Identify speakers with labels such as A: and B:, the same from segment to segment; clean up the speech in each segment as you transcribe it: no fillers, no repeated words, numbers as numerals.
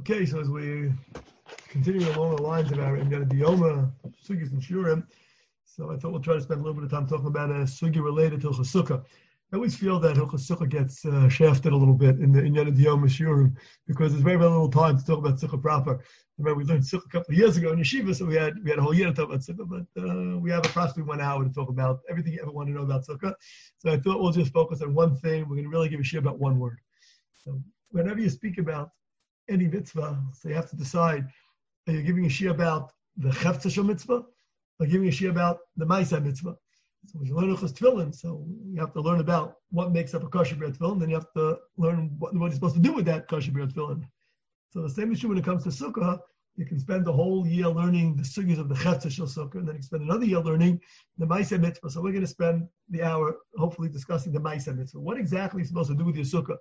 A: Okay, so as we continue along the lines of our Inyan Diyoma, Sugis and Shurim, so I thought we'll try to spend a little bit of time talking about a Sugi related to Hilchos Sukkah. I always feel that Hilchos Sukkah gets shafted a little bit in the Inyan Diyoma Shurim because there's very, very little time to talk about Sukkah proper. Remember, we learned Sukkah a couple of years ago in Yeshiva, so we had a whole year to talk about Sukkah, but we have approximately 1 hour to talk about everything you ever want to know about Sukkah. So I thought we'll just focus on one thing. We're going to really give a shir about one word. So whenever you speak about any mitzvah, so you have to decide, are you giving a shir about the Chefetz Shel mitzvah, or giving a shir about the Ma'aseh mitzvah? So when you learn Hilchos Tefillin, so you have to learn about what makes up a kosher b'rei tefillin, then you have to learn what you're supposed to do with that kosher b'rei tefillin. So the same issue when it comes to Sukkah, you can spend the whole year learning the sugis of the Chefetz Shel Sukkah, and then you can spend another year learning the Ma'aseh mitzvah. So we're going to spend the hour hopefully discussing the Ma'aseh mitzvah. What exactly are you supposed to do with your Sukkah?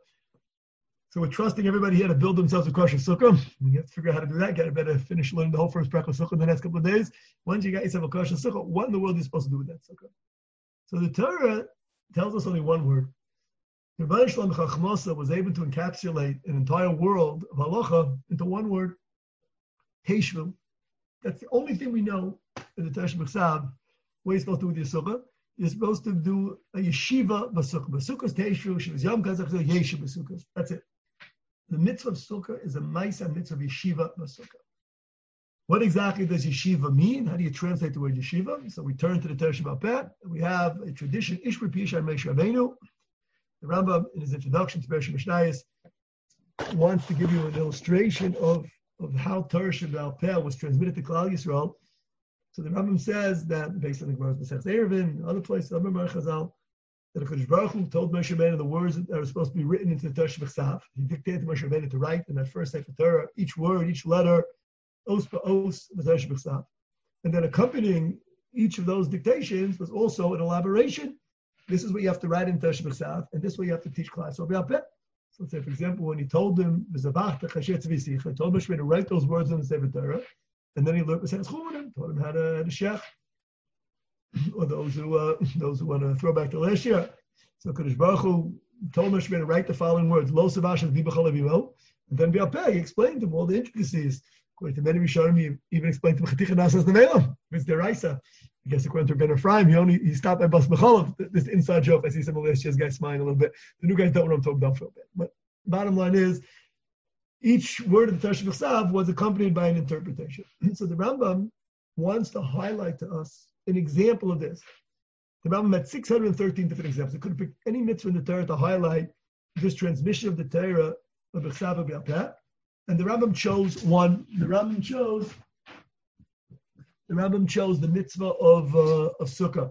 A: So we're trusting everybody here to build themselves a kosher sukkah. You have to figure out how to do that. You better finish learning the whole first bracha sukkah in the next couple of days. Once you got yourself a kosher sukkah, what in the world are you supposed to do with that sukkah? So the Torah tells us only one word. The Rebbeinu Shalom Chachmasa was able to encapsulate an entire world of halacha into one word, Teishvu. That's the only thing we know in the Torah B'chsav. What are you supposed to do with your sukkah? You're supposed to do a yeshiva b'sukkah. B'sukkah's Teishvu, Shivas Yom Kazach, yeshiva b'sukkah. That's it. The mitzvah of sukkah is a ma'aseh mitzvah of yeshiva b'sukkah. What exactly does yeshiva mean? How do you translate the word yeshiva? So we turn to the Torah Sheba'al Peh. We have a tradition, Ishri Pisha Moshe Rabbeinu. The Rambam, in his introduction to Bereshit Mishnayos, wants to give you an illustration of how Torah Sheba'al Peh was transmitted to Klal Yisrael. So the Rambam says that, based on the Gemara's Masechtas Eruvin, other places, other Mar Chazal, that HaKadosh Baruch Hu told Moshe Rabbeinu the words that are supposed to be written into the Torah B'chsav. He dictated to Moshe Rabbeinu to write in that first Sefer Torah, each word, each letter, os ba'os, the Torah B'chsav. And then accompanying each of those dictations was also an elaboration. This is what you have to write in Torah B'chsav, and this is what you have to teach class. So, let's say, for example, when he told him, told Moshe Rabbeinu to write those words in the Sefer Torah, and then he learned Masechtas Chumanim, taught him how to shech. Or those who want to throw back to last year. So Kadosh Baruch Hu told Moshe Rabbeinu to write the following words: Lo Savashat V'Bachal Avimo. And then B'al Peh, he explained to him all the intricacies. According to many Rishonim, he even explained to him Chaticha Nasas Nevelam. It's deraisa. I guess according to Ben Ephraim, he stopped by Bas B'chalav. This inside joke. I see some of last year's guys smiling a little bit. The new guys don't know what I'm talking about for a bit. But bottom line is, each word of the Torah B'chsav was accompanied by an interpretation. So the Rambam wants to highlight to us an example of this. The Rambam had 613 different examples. It could have picked any mitzvah in the Torah to highlight this transmission of the Torah of B'chsav and B'al Peh. And the Rambam chose one. The Rambam chose the mitzvah of Sukkah.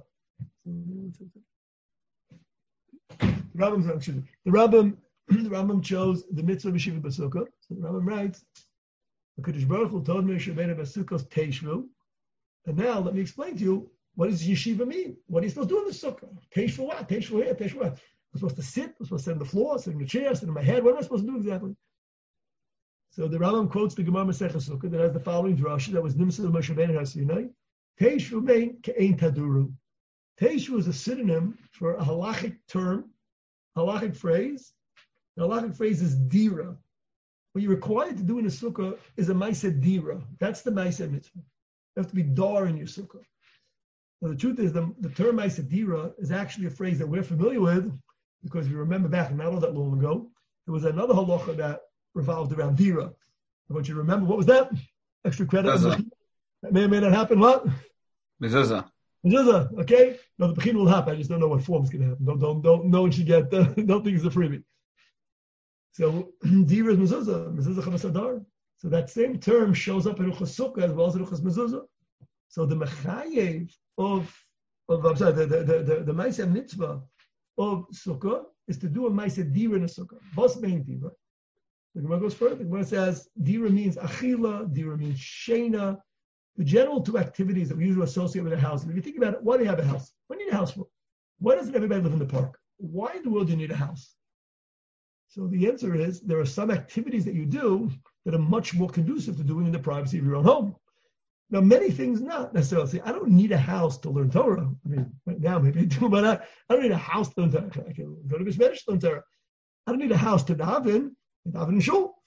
A: The Rambam chose the mitzvah of Yeshiva B'Sukkah. So the Rambam writes, HaKadosh Baruch Hu told Moshe Rabbeinu B'Sukkos Teishvu. And now let me explain to you, what does yeshiva mean? What are you supposed to do in the sukkah? Teishvu what? Teishvu here, Teishvu what? I'm supposed to sit? I'm supposed to sit on the floor, sit in the chair, sit on my head? What am I supposed to do exactly? So the Rambam quotes the Gemara Masechtas Sukkah that has the following drasha that was Nimsa Moshe Rabbeinu HaSinai. Teishvu mein ke'ein taduru. Teishvu is a synonym for a halachic term, halachic phrase. The halachic phrase is dira. What you're required to do in a sukkah is a ma'aseh dira. That's the ma'aseh mitzvah. You have to be dar in your sukkah. Now the truth is the term ma'aseh dira is actually a phrase that we're familiar with because you remember back not all that long ago, there was another halacha that revolved around dira. I want you to remember, what was that? Extra credit. That may or may not happen. What?
B: Mezuzah.
A: Mezuzah. Okay. No, the bechin will happen. I just don't know what form is going to happen. Don't. No one should get. Don't think it's a freebie. So dira is mezuzah. Mezuzah chavasadar. So that same term shows up in Hilchos Sukkah as well as in Hilchos Mezuzah. So the mechayev the ma'aseh mitzvah of Sukkah is to do a ma'aseh dira in a Sukkah. Bas bein dira. The Gemara goes further. The Gemara says dira means achila, dira means shena. The general two activities that we usually associate with a house. If you think about it, why do you have a house? What do you need a house for? Why doesn't everybody live in the park? Why in the world do you need a house? So the answer is there are some activities that you do that are much more conducive to doing in the privacy of your own home. Now, many things not necessarily. I don't need a house to learn Torah. I mean, right now maybe I do, but I don't need a house to learn Torah. I can go to Bismedish to learn Torah. I don't need a house to daven in shul.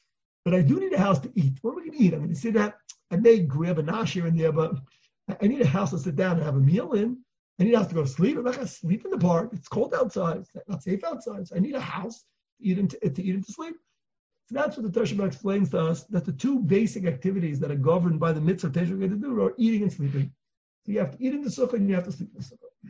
A: but I do need a house to eat. What am I going to eat? I'm going to sit down. I may grab a nash here and there, but I need a house to sit down and have a meal in. I need a house to go to sleep. I'm not going to sleep in the park. It's cold outside. It's not safe outside. So I need a house to eat and to sleep. So that's what the Toshba explains to us, that the two basic activities that are governed by the mitzvah Teshuvah to do are eating and sleeping. So you have to eat in the sukkah and you have to sleep in the sukkah.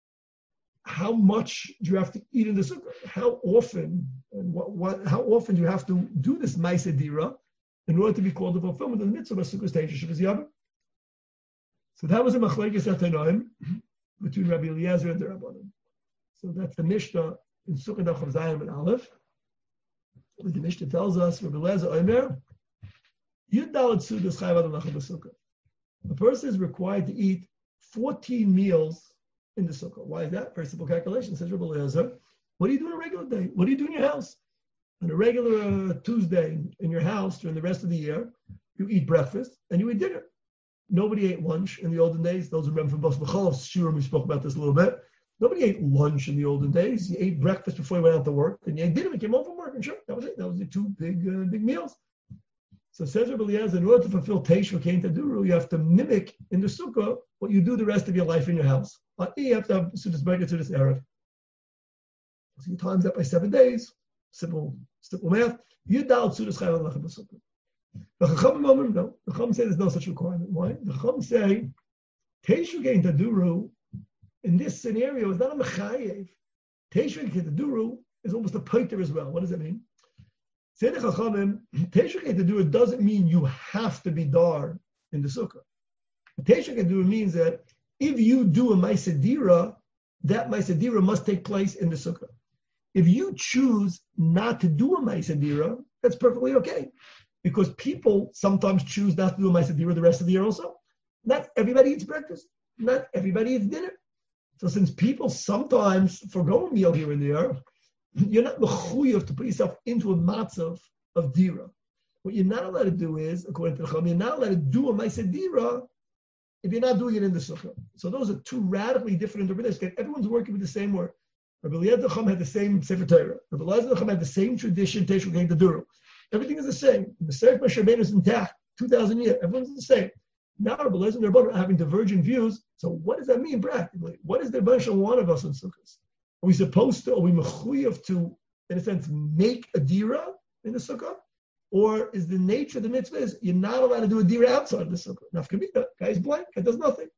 A: How much do you have to eat in the sukkah? How often and how often do you have to do this ma'aseh dira in order to be called the fulfillment of the mitzvah of sukkah's Teshuvah Yavim? So that was a machlekes atanoim between Rabbi Eliezer and the Rabbanim. So that's the Mishnah in Sukkah Daf Zayin and Aleph. The Mishnah tells us, Rabbi Eliezer Omer, Yud Daled Sudas Chayv Adam Lacham B'Sukkah. A person is required to eat 14 meals in the sukkah. Why is that? Very simple calculation. Says Rabbi Eliezer, what do you do on a regular day? What do you do in your house? On a regular Tuesday in your house during the rest of the year, you eat breakfast and you eat dinner. Nobody ate lunch in the olden days. Those who remember from Bas B'Chol's shiurim, we spoke about this a little bit. Nobody ate lunch in the olden days. You ate breakfast before you went out to work, and you ate dinner when you came home from work, and sure, that was it. That was the two big meals. So says Rabbi Eliezer, in order to fulfill Teshuvah Kein Taduru, you have to mimic in the sukkah what you do the rest of your life in your house. You have to have Sudas Berger, Sudas Erev. So you times that by 7 days. Simple math. You dialed Sudas Chayv Lachem B'Sukkah. The Chacham moment, no. The Chacham say there's no such requirement. Why? The Chacham say Teshuvah Kein Taduru in this scenario is not a mechayev. Teshuvah Kein Taduru is almost a poiter as well. What does that mean? Say the Chachamim, Teshuvah Kein Taduru doesn't mean you have to be dar in the sukkah. Teshuvah Kein Taduru means that if you do a ma'aseh dira, that ma'aseh dira must take place in the sukkah. If you choose not to do a ma'aseh dira, that's perfectly okay. Because people sometimes choose not to do a ma'aseh dira the rest of the year also. Not everybody eats breakfast. Not everybody eats dinner. So since people sometimes forgo a meal here and there, you're not mechuyev to put yourself into a matzav of dira. What you're not allowed to do is, according to the Chacham, you're not allowed to do a ma'aseh dira if you're not doing it in the sukkah. So those are two radically different interpretations. Everyone's working with the same word. Rabbi Eliezer Chacham had the same Sefer Torah. Rabbi Eliezer Chacham had the same tradition, Teshuvah Kein Taduru. Everything is the same. The Sefer Moshe Rabbeinu is intact, 2,000 years. Everyone's the same. Now Rabbi Eliezer and Rabbanan are having divergent views. So what does that mean practically? What is the bunch of one of us in sukkahs? Are we supposed to, are we mechuyev to, in a sense, make a dira in the sukkah? Or is the nature of the mitzvah is you're not allowed to do a dira outside of the sukkah? Nafkamina, guy's blank, it does nothing.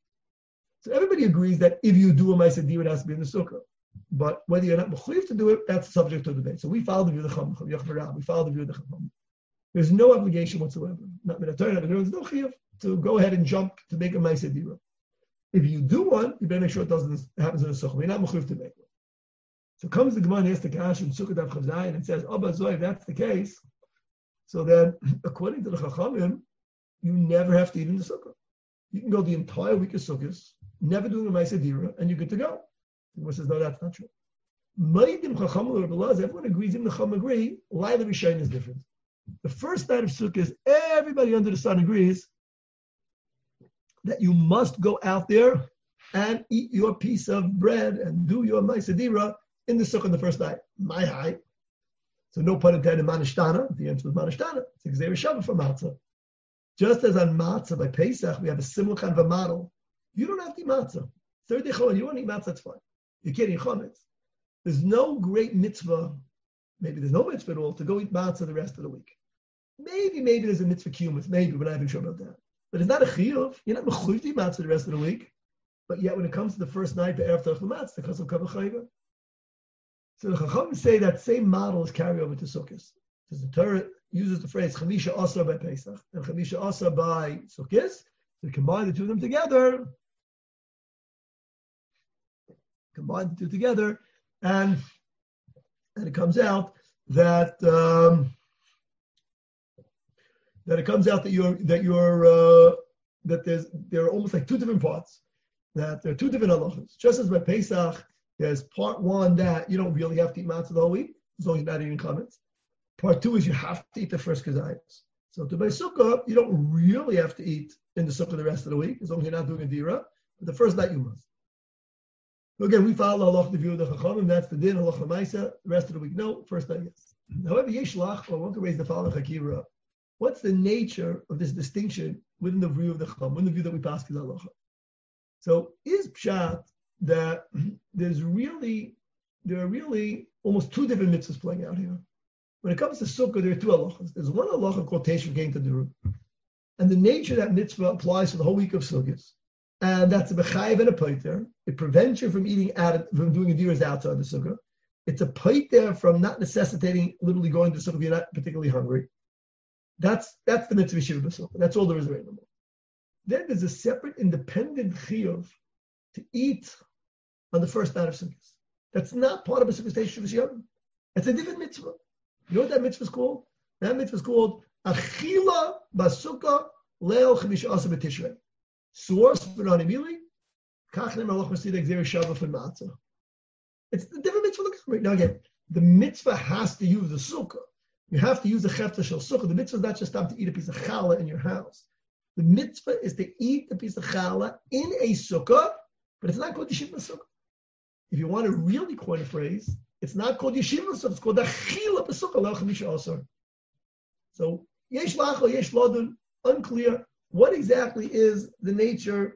A: So everybody agrees that if you do a ma'aseh dira, it has to be in the sukkah. But whether you're not mechuyev to do it, that's subject to debate. So we follow the view of the Chacham. We follow the view of the Chacham. There's no obligation whatsoever. Not minatayr, there's no chiyuv to go ahead and jump to make a ma'aseh dira. If you do one, you better make sure it happens in the sukkah. You're not mechuyev to make one. So comes the Gemara and asks the Kash in Sukkah Daf Chav and says, Abba Zoy, if that's the case, so then, according to the Chachamim, you never have to eat in the sukkah. You can go the entire week of sukkahs, never doing a ma'aseh dira, and you're good to go. The Gemara says, no, that's not true. Ma'idim Chachamim Rabbalaz, everyone agrees, even the Chacham agree, Laila Rishon is different. The first night of sukkahs, everybody under the sun agrees that you must go out there and eat your piece of bread and do your ma'aseh dira in the sukkah on the first night. My high. So no pun intended, manishtana. The answer was manishtana. It's a Gzeir Shabbat for matzah. Just as on matzah by Pesach, we have a similar kind of a model. You don't have to eat matzah. Third day chometz, you want to eat matzah, that's fine. You can't eat chometz. There's no great mitzvah, maybe there's no mitzvah at all, to go eat matzah the rest of the week. Maybe there's a mitzvah kiyumis, maybe, we're not even sure about that. But it's not a chiyuv. You're not mechuyev to eat matzah the rest of the week. But yet when it comes to the first night, the erev tachel matzah, because of kavod chayva. So the Chachamim say that same model is carried over to Sukkot. Because the Torah uses the phrase Chamisha Asar by Pesach and Chamisha Asar by Sukkot. So you combine the two of them together. And it comes out that there are almost like two different parts. That there are two different halachas. Just as by Pesach, there's part one that you don't really have to eat matzah the whole week, as long as you're not eating chametz. Part two is you have to eat the first kazayas. So to buy sukkah, you don't really have to eat in the sukkah the rest of the week, as long as you're not doing a dira. But the first night you must. So again, we follow halach the view of the chachamim. That's the din halach l'maisa. The rest of the week, no. First night, yes. However, yesh lach, I want to raise the following chakira what's the nature of this distinction within the view of the Chacham, within the view that we pass as halacha? So is pshat that there are really almost two different mitzvahs playing out here. When it comes to sukkah, there are two halachas. There's one halacha called Teshuvah Kain Tadiru, and the nature of that mitzvah applies for the whole week of sukkahs, and that's a bechayev and a paiter. It prevents you from from doing adiras outside the sukkah. It's a paiter from not necessitating literally going to sukkah if you're not particularly hungry. That's the mitzvah shiva b'sukkah. That's all there is right now. Then there's a separate independent chiyuv to eat on the first night of sukkahs. That's not part of a sukkah station of Yom. It's a different mitzvah. You know what that mitzvah is called? That mitzvah is called Achila Basukkah Leil Chamish Asa B'Tishrei. Source B'Rani Mili Kachnem Alach Masid Exer Shabbat for Matzah. It's the different mitzvah. Right now again, the mitzvah has to use the sukkah. You have to use the chefta shel sukkah. The mitzvah is not just to eat a piece of challah in your house. The mitzvah is to eat a piece of challah in a sukkah, but it's not called yeshiva sukkah. If you want to really coin a phrase, it's not called yeshiva sukkah. It's called achila b'sukkah leil chamisha asar. So yesh lacha, yesh ladun, unclear. What exactly is the nature?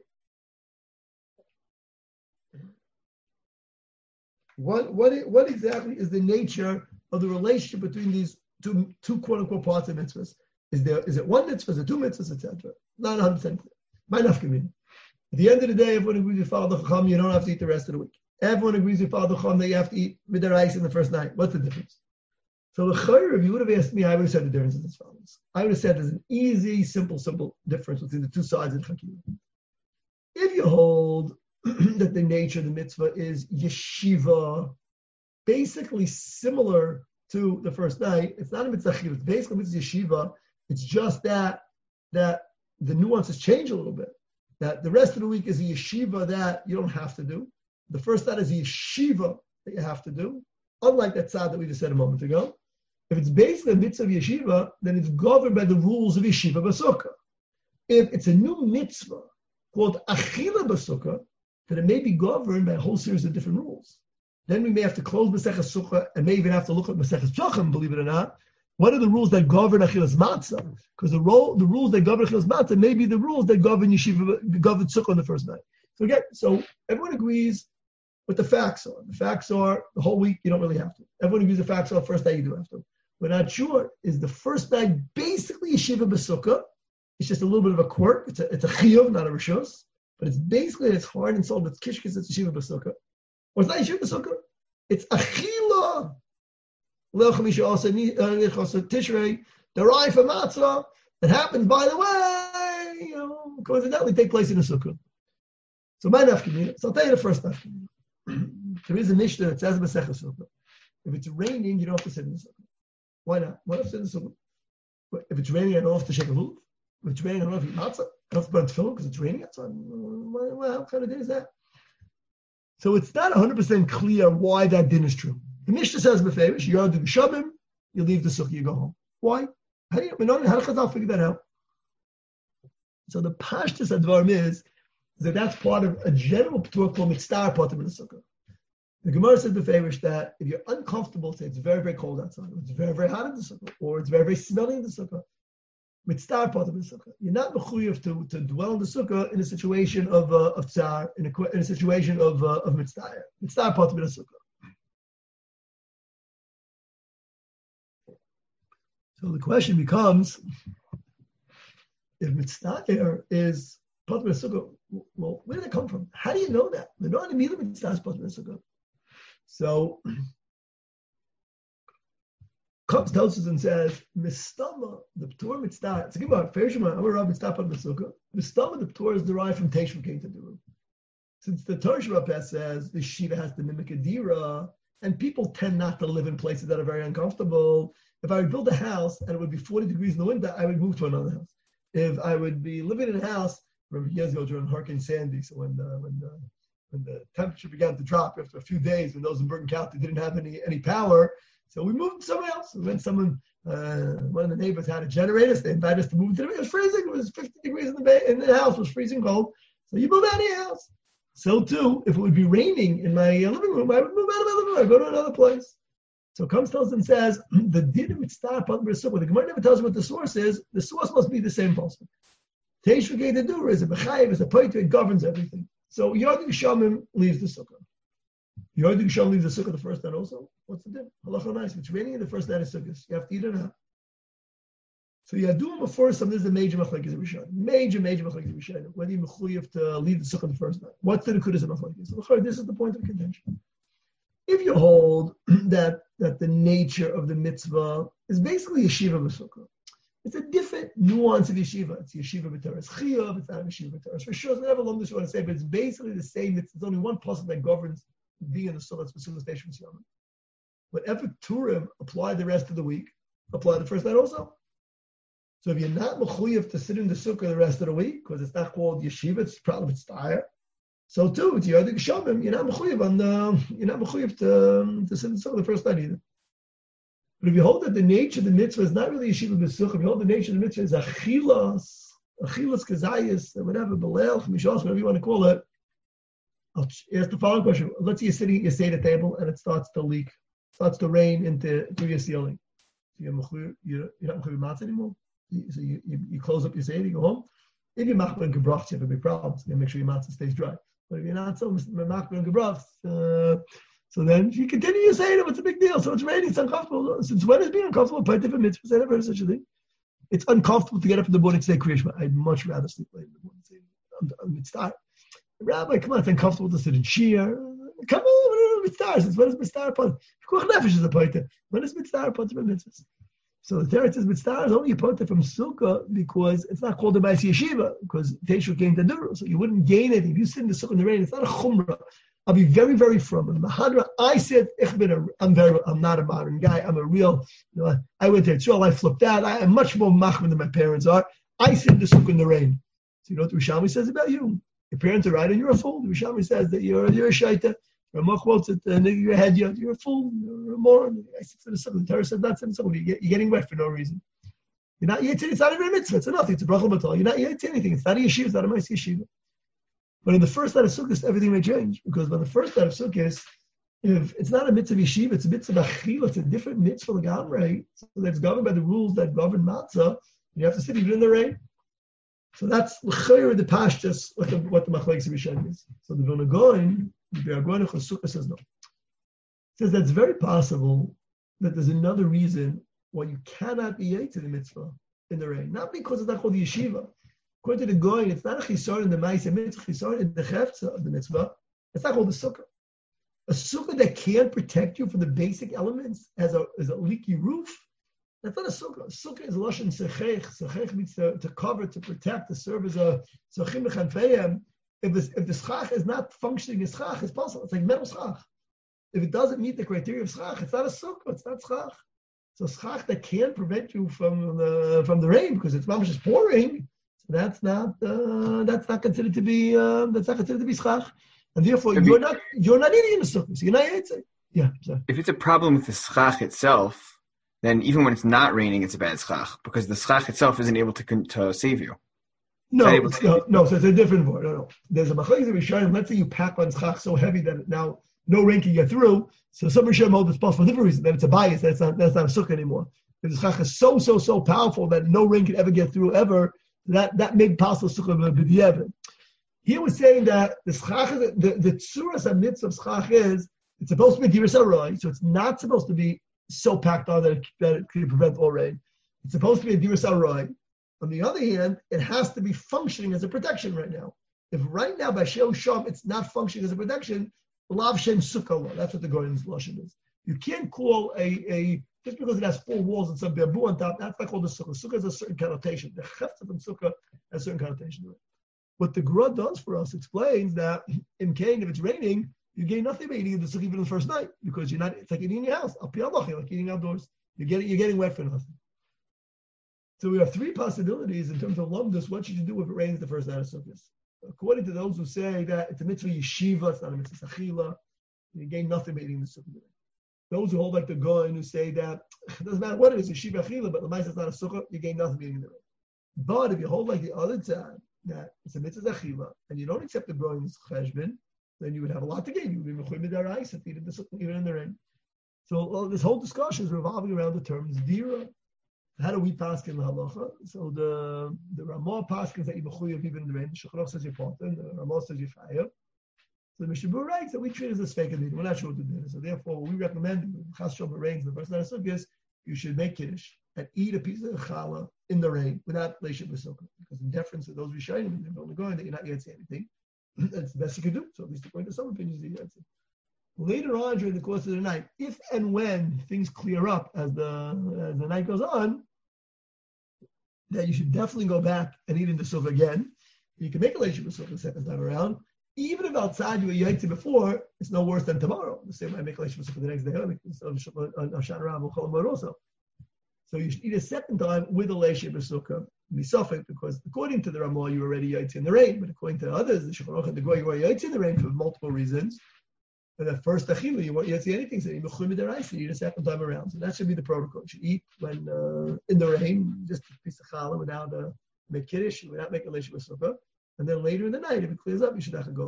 A: What exactly is the nature of the relationship between these two quote unquote parts of mitzvahs? Is it one mitzvah? Is it two mitzvahs, etc.? Not 100% clear. My nafkamina. At the end of the day, everyone agrees with Father Chacham, you don't have to eat the rest of the week. Everyone agrees with Father Chacham that you have to eat midaraisa in the first night. What's the difference? So the chayr, if you would have asked me, I would have said the difference is as follows. I would have said there's an easy, simple difference between the two sides of the chakiyah. If you hold that the nature of the mitzvah is yeshiva, basically similar to the first night, it's not a mitzvah chiyuv, it's basically mitzvah yeshiva. It's just that the nuances change a little bit. That the rest of the week is a yeshiva that you don't have to do. The first night is a yeshiva that you have to do. Unlike that tzad that we just said a moment ago. If it's based on the mitzvah of yeshiva, then it's governed by the rules of yeshiva b'sukkah. If it's a new mitzvah called achila b'sukkah, then it may be governed by a whole series of different rules. Then we may have to close Maseches Sukkah and may even have to look at Maseches Psachim, believe it or not. What are the rules that govern Achilas Matzah? Because the rules that govern Achilas Matzah may be the rules that govern Yeshiva, govern Sukkah on the first night. So everyone agrees what the facts are. The facts are the whole week you don't really have to. Everyone agrees the facts are the first night you do have to. We're not sure. Is the first night basically Yeshiva b'Sukkah? It's just a little bit of a quirk. It's a chiyuv, not a rishus. But it's basically it's heart and soul. It's kishkis. It's Yeshiva b'Sukkah. Or it's not Yeshiva b'Sukkah. It's achila. Tishrei, derived from matzah, that happens, by the way, coincidentally take place in a sukkah. So my nafkamina, so I'll tell you the first nafkamina. There is a mishnah that says Maseches Sukkah. If it's raining, you don't have to sit in the sukkah. Why not? Why not sit in the sukkah? If it's raining, I don't have to shake a lulav. If it's raining, I don't have to eat matzah. I don't have to burn tefillin because it's raining outside. What kind of din is that? So it's not 100% clear why that din is true. The Mishnah says, "Beferish, you do b'shabim, you leave the sukkah, you go home." Why? How do Chazal figure that out? So the pashtus advarim is that that's part of a general p'tur called mitzvah part of the sukkah. The Gemara says beferish that if you're uncomfortable, say it's very very cold outside, or it's very very hot in the sukkah, or it's very very smelly in the sukkah, mitzvah part of the sukkah. You're not mechuyev to dwell in the sukkah in a situation of tzar, in a situation of mitzvah. Mitzvah part of the sukkah. So the question becomes, if mitzvah is part of the sukkah, well, where did it come from? How do you know that? The non immediate mitzvah is part of the sukkah. So comes tells us and says, Mistama, the P'tur mitzvah. It's a Gemara. Ferishma, I'm a Rav mitzvah part of the sukkah. Mistama, the P'tur is derived from Teshuvah Kain Tadiru. Since the Torah Shabbat says the shiva has to mimic a dira, and people tend not to live in places that are very uncomfortable. If I would build a house and it would be 40 degrees in the winter, I would move to another house. If I would be living in a house, remember years ago during Hurricane Sandy, so when the temperature began to drop after a few days, when those in Bergen County didn't have any power, so we moved to somewhere else. And when one of the neighbors had a generator, so they invited us to move to it. It was freezing. It was 50 degrees in the house. It was freezing cold. So you move out of your house. So too, if it would be raining in my living room, I would move out of my living room. I'd go to another place. So comes tells and says the din mitzvah upon b'sukkah. The Gemara never tells you what the source is. The source must be the same pasuk. Teishu Gei Dedur is a b'chayiv, is a poiter, it governs everything. So Yodig Shamim leaves the sukkah. Yodig Shamim leaves the sukkah the first night also. What's the din? Halacha nice. If it's raining in the first night of sukkahs, you have to eat it out. So Yadum before some, this is the major machlekes of Rishon. Major machlekes of Rishon. Whether you mechuyev to leave the sukkah the first night. What's the nekudas of machlekes? So this is the point of contention. If you hold that the nature of the mitzvah is basically yeshiva b'sukkah, it's a different nuance of yeshiva. It's yeshiva b'torah. It's chiyuv. It's not yeshiva b'torah. For sure, it's never long as you want to say, but it's basically the same. There's only one pasuk that governs being in the sukkah. It's B'sukkah Station Yom. Whatever turim apply the rest of the week, apply the first night also. So if you're not mechuyev to sit in the sukkah the rest of the week, because it's not called yeshiva, it's probably it's tire. So too, it's Yodig Shamim. You're not mechuyev to sit in the sukkah the first night either. But if you hold that the nature of the mitzvah is not really yeshiva b'sukkah, if you hold the nature of the mitzvah is achilas kazayis, whatever, belel, mishos, whatever you want to call it, I'll ask the following question. Let's say you're sitting at your Seder table and it starts to leak, starts to rain through your ceiling. So you're not mechuyev matzah anymore. So you close up your Seder, you go home. If you're machmer and gebrach, you have a big problem. So you make sure your matzah stays dry. But if you're not so machmer and gebrach, so then you continue your Seder, what's the big deal? So it's raining, it's uncomfortable. Since when is being uncomfortable? Part different mitzvahs, I never heard such a thing. It's uncomfortable to get up in the morning to say Kriya Shema. I'd much rather sleep late in the morning. I'm mitzvah. Rabbi, come on, it's uncomfortable to sit in shir. Come on, mitzvah. Since when is mitzvah upon? Pikuach nefesh is a poiter. When is mitzvah upon to mitzvahs? So the Torah says mitzvah is only a poiter from sukkah because it's not called a bais yeshiva because teishu came to duru. So you wouldn't gain it if you sit in the sukkah in the rain. It's not a chumrah. I'll be very, very from him. Mahadra, I said, I'm not a modern guy. I'm a real, I went to Tzul, I flipped out. I'm much more machman than my parents are. I sit in the sukkah in the rain. So you know what the Rishalmi says about you? Your parents are right and you're a fool. The Rishalmi says that you're a shaita. Ramah quotes it, your head, you're a fool, you're a moron. I sit in the sukkah. The Torah said that's in the sukkah. You're getting wet for no reason. You're not yet. It's not even a mitzvah. It's nothing. It's a brachal batal. You're not yet to anything. It's not a yeshiva. It's not a ma'is yeshiva. But in the first night of Sukkot, everything may change. Because by the first night of Sukkot, if it's not a mitzvah yeshiva, it's a mitzvah achila, it's a different mitzvah l'gamrei, so that's governed by the rules that govern matzah, you have to sit even in the rain. So that's l'chayr the pashtus, what the machlekes Rishon is. So the Vilna Gaon, the Be'agoyim Chosukah says no. It says that's very possible that there's another reason why you cannot be yet to the mitzvah in the rain. Not because it's not called yeshiva. According to the Goy, it's not a chisar in the ma'aseh mitzvah, chisar in the chefza of the mitzvah. It's not called a sukkah. A sukkah that can't protect you from the basic elements as a leaky roof. That's not a sukkah. A sukkah is lashon sechech. Sechech means to cover, to protect, to serve as a sachim mechanfeim. If the schach is not functioning as schach, it's possible. It's like metal schach. If it doesn't meet the criteria of schach, it's not a sukkah. It's not schach. So schach that can't prevent you from the rain because it's mamash is pouring. That's not considered to be schach, and therefore you're not eating in the sukkah. So you're not eating. Yeah. Sorry.
B: If it's a problem with the schach itself, then even when it's not raining, it's a bad schach because the schach itself isn't able to save you.
A: No. So it's a different word. No. There's a machlekes Rishonim. Let's say you pack on schach so heavy that now no rain can get through. So some Rishonim hold it's possible for a different reason. Then it's a bias. That's not a sukkah anymore. If the schach is so powerful that no rain can ever get through ever. That made possible sukkah b'diavad. Here we're saying that the schach, the tzuras mitzvah of schach is it's supposed to be diras haroy, so it's not supposed to be so packed on that it can prevent all rain. It's supposed to be a diras haroy. On the other hand, it has to be functioning as a protection right now. If right now by shel sham it's not functioning as a protection, lav shem sukkah. That's what the Goyen's lashon is. You can't call a just because it has 4 walls and some bamboo on top, that's not called a sukkah. Sukkah has a certain connotation. The chefza from sukkah has a certain connotation to it. What the Gra does for us explains that in Cain, if it's raining, you gain nothing by eating in the sukkah even the first night because you're not. It's like eating in your house. Like eating outdoors. You're getting wet for nothing. So we have 3 possibilities in terms of lumdus. What should you do if it rains the first night of sukkah? According to those who say that it's a mitzvah yeshiva, it's not a mitzvah sachila, you gain nothing by eating the sukkah. Those who hold like the Goyen who say that it doesn't matter what it is, it's shiva achila, but the mice is not a sukkah, you gain nothing being in the rain. But if you hold like the other side, that it's a mitzvah achila, and you don't accept the Goyen's cheshbon, then you would have a lot to gain. You would be mechuyev midaraisa to eat in the sukkah even in the rain. So this whole discussion is revolving around the terms dira. How do we pass in the halacha? So the Ramah passes that you mechuyev even in the rain. The Shulchan Aruch says you're potter. The Ramah says you're chayav. So the Mishnah Berurah writes that we treat it as a fake adin. We're not sure what to do. So therefore, we recommend chas shom rains. The first night of Sukkot, you should make kiddush and eat a piece of challah in the rain without leishim b'sukkah, because in deference to those Rishonim, they're only going that you're not yet saying anything. That's the best you can do. So at least according to some opinions, that's it. Later on during the course of the night, if and when things clear up as the night goes on, then you should definitely go back and eat in the sukkah again. You can make a leishim b'sukkah the second time around. Even if outside you were yaitzi before, it's no worse than tomorrow. The same way I make a leishim b'sukkah the next day. I make also. So you should eat a second time with a leishim b'sukkah. Misafek, because according to the Ramah, you were already yaitzi in the rain, but according to others, the Shulchan Aruch and the Goy, you were yaitzi in the rain for multiple reasons. And at first achila, you weren't yaitzi anything, so you mechumid deraisa, you eat a second time around. So that should be the protocol. You should eat when in the rain, just a piece of challah without make kiddush, without making a leishim b'sukkah. And then later in the night, if it clears up, you should have to go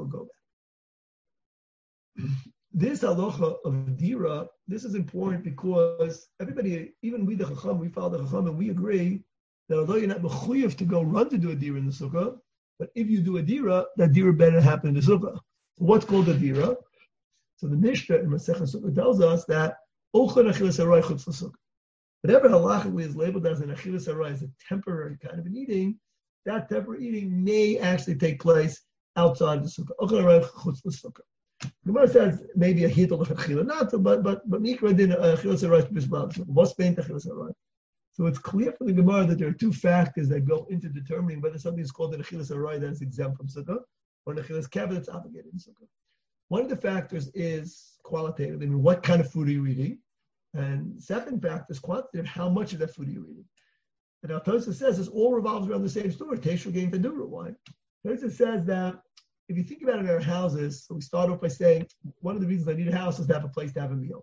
A: back. This halacha of dira, this is important because everybody, even we the chacham, we follow the chacham, and we agree that although you're not mechuyev to go run to do a dira in the sukkah, but if you do a dira, that dira better happen in the sukkah. What's called a dira? So the Mishnah in Masechet Sukkah tells us that ochel achilas haroy chutz l'sukkah. Whatever halachically is labeled as an achilas haroy, as a temporary kind of an eating, that temporary eating may actually take place outside the sukkah. Ochel haroy chutz l'sukkah. The Gemara says maybe a hitul l'chachila, not so, but mikra din achilas haroy b'shbal. What's paint achilas haroy? So it's clear from the Gemara that there are two factors that go into determining whether something is called an achilas haroy that is exempt from sukkah or an achilas keva that's obligated in sukkah. One of the factors is qualitative. I mean, what kind of food are you eating? And second factor is quantitative. How much of that food are you eating? And Al Tosfos says this all revolves around the same story. Teshuvah gain Tadura. Why? Tosfos says that if you think about it in our houses, so we start off by saying one of the reasons I need a house is to have a place to have a meal.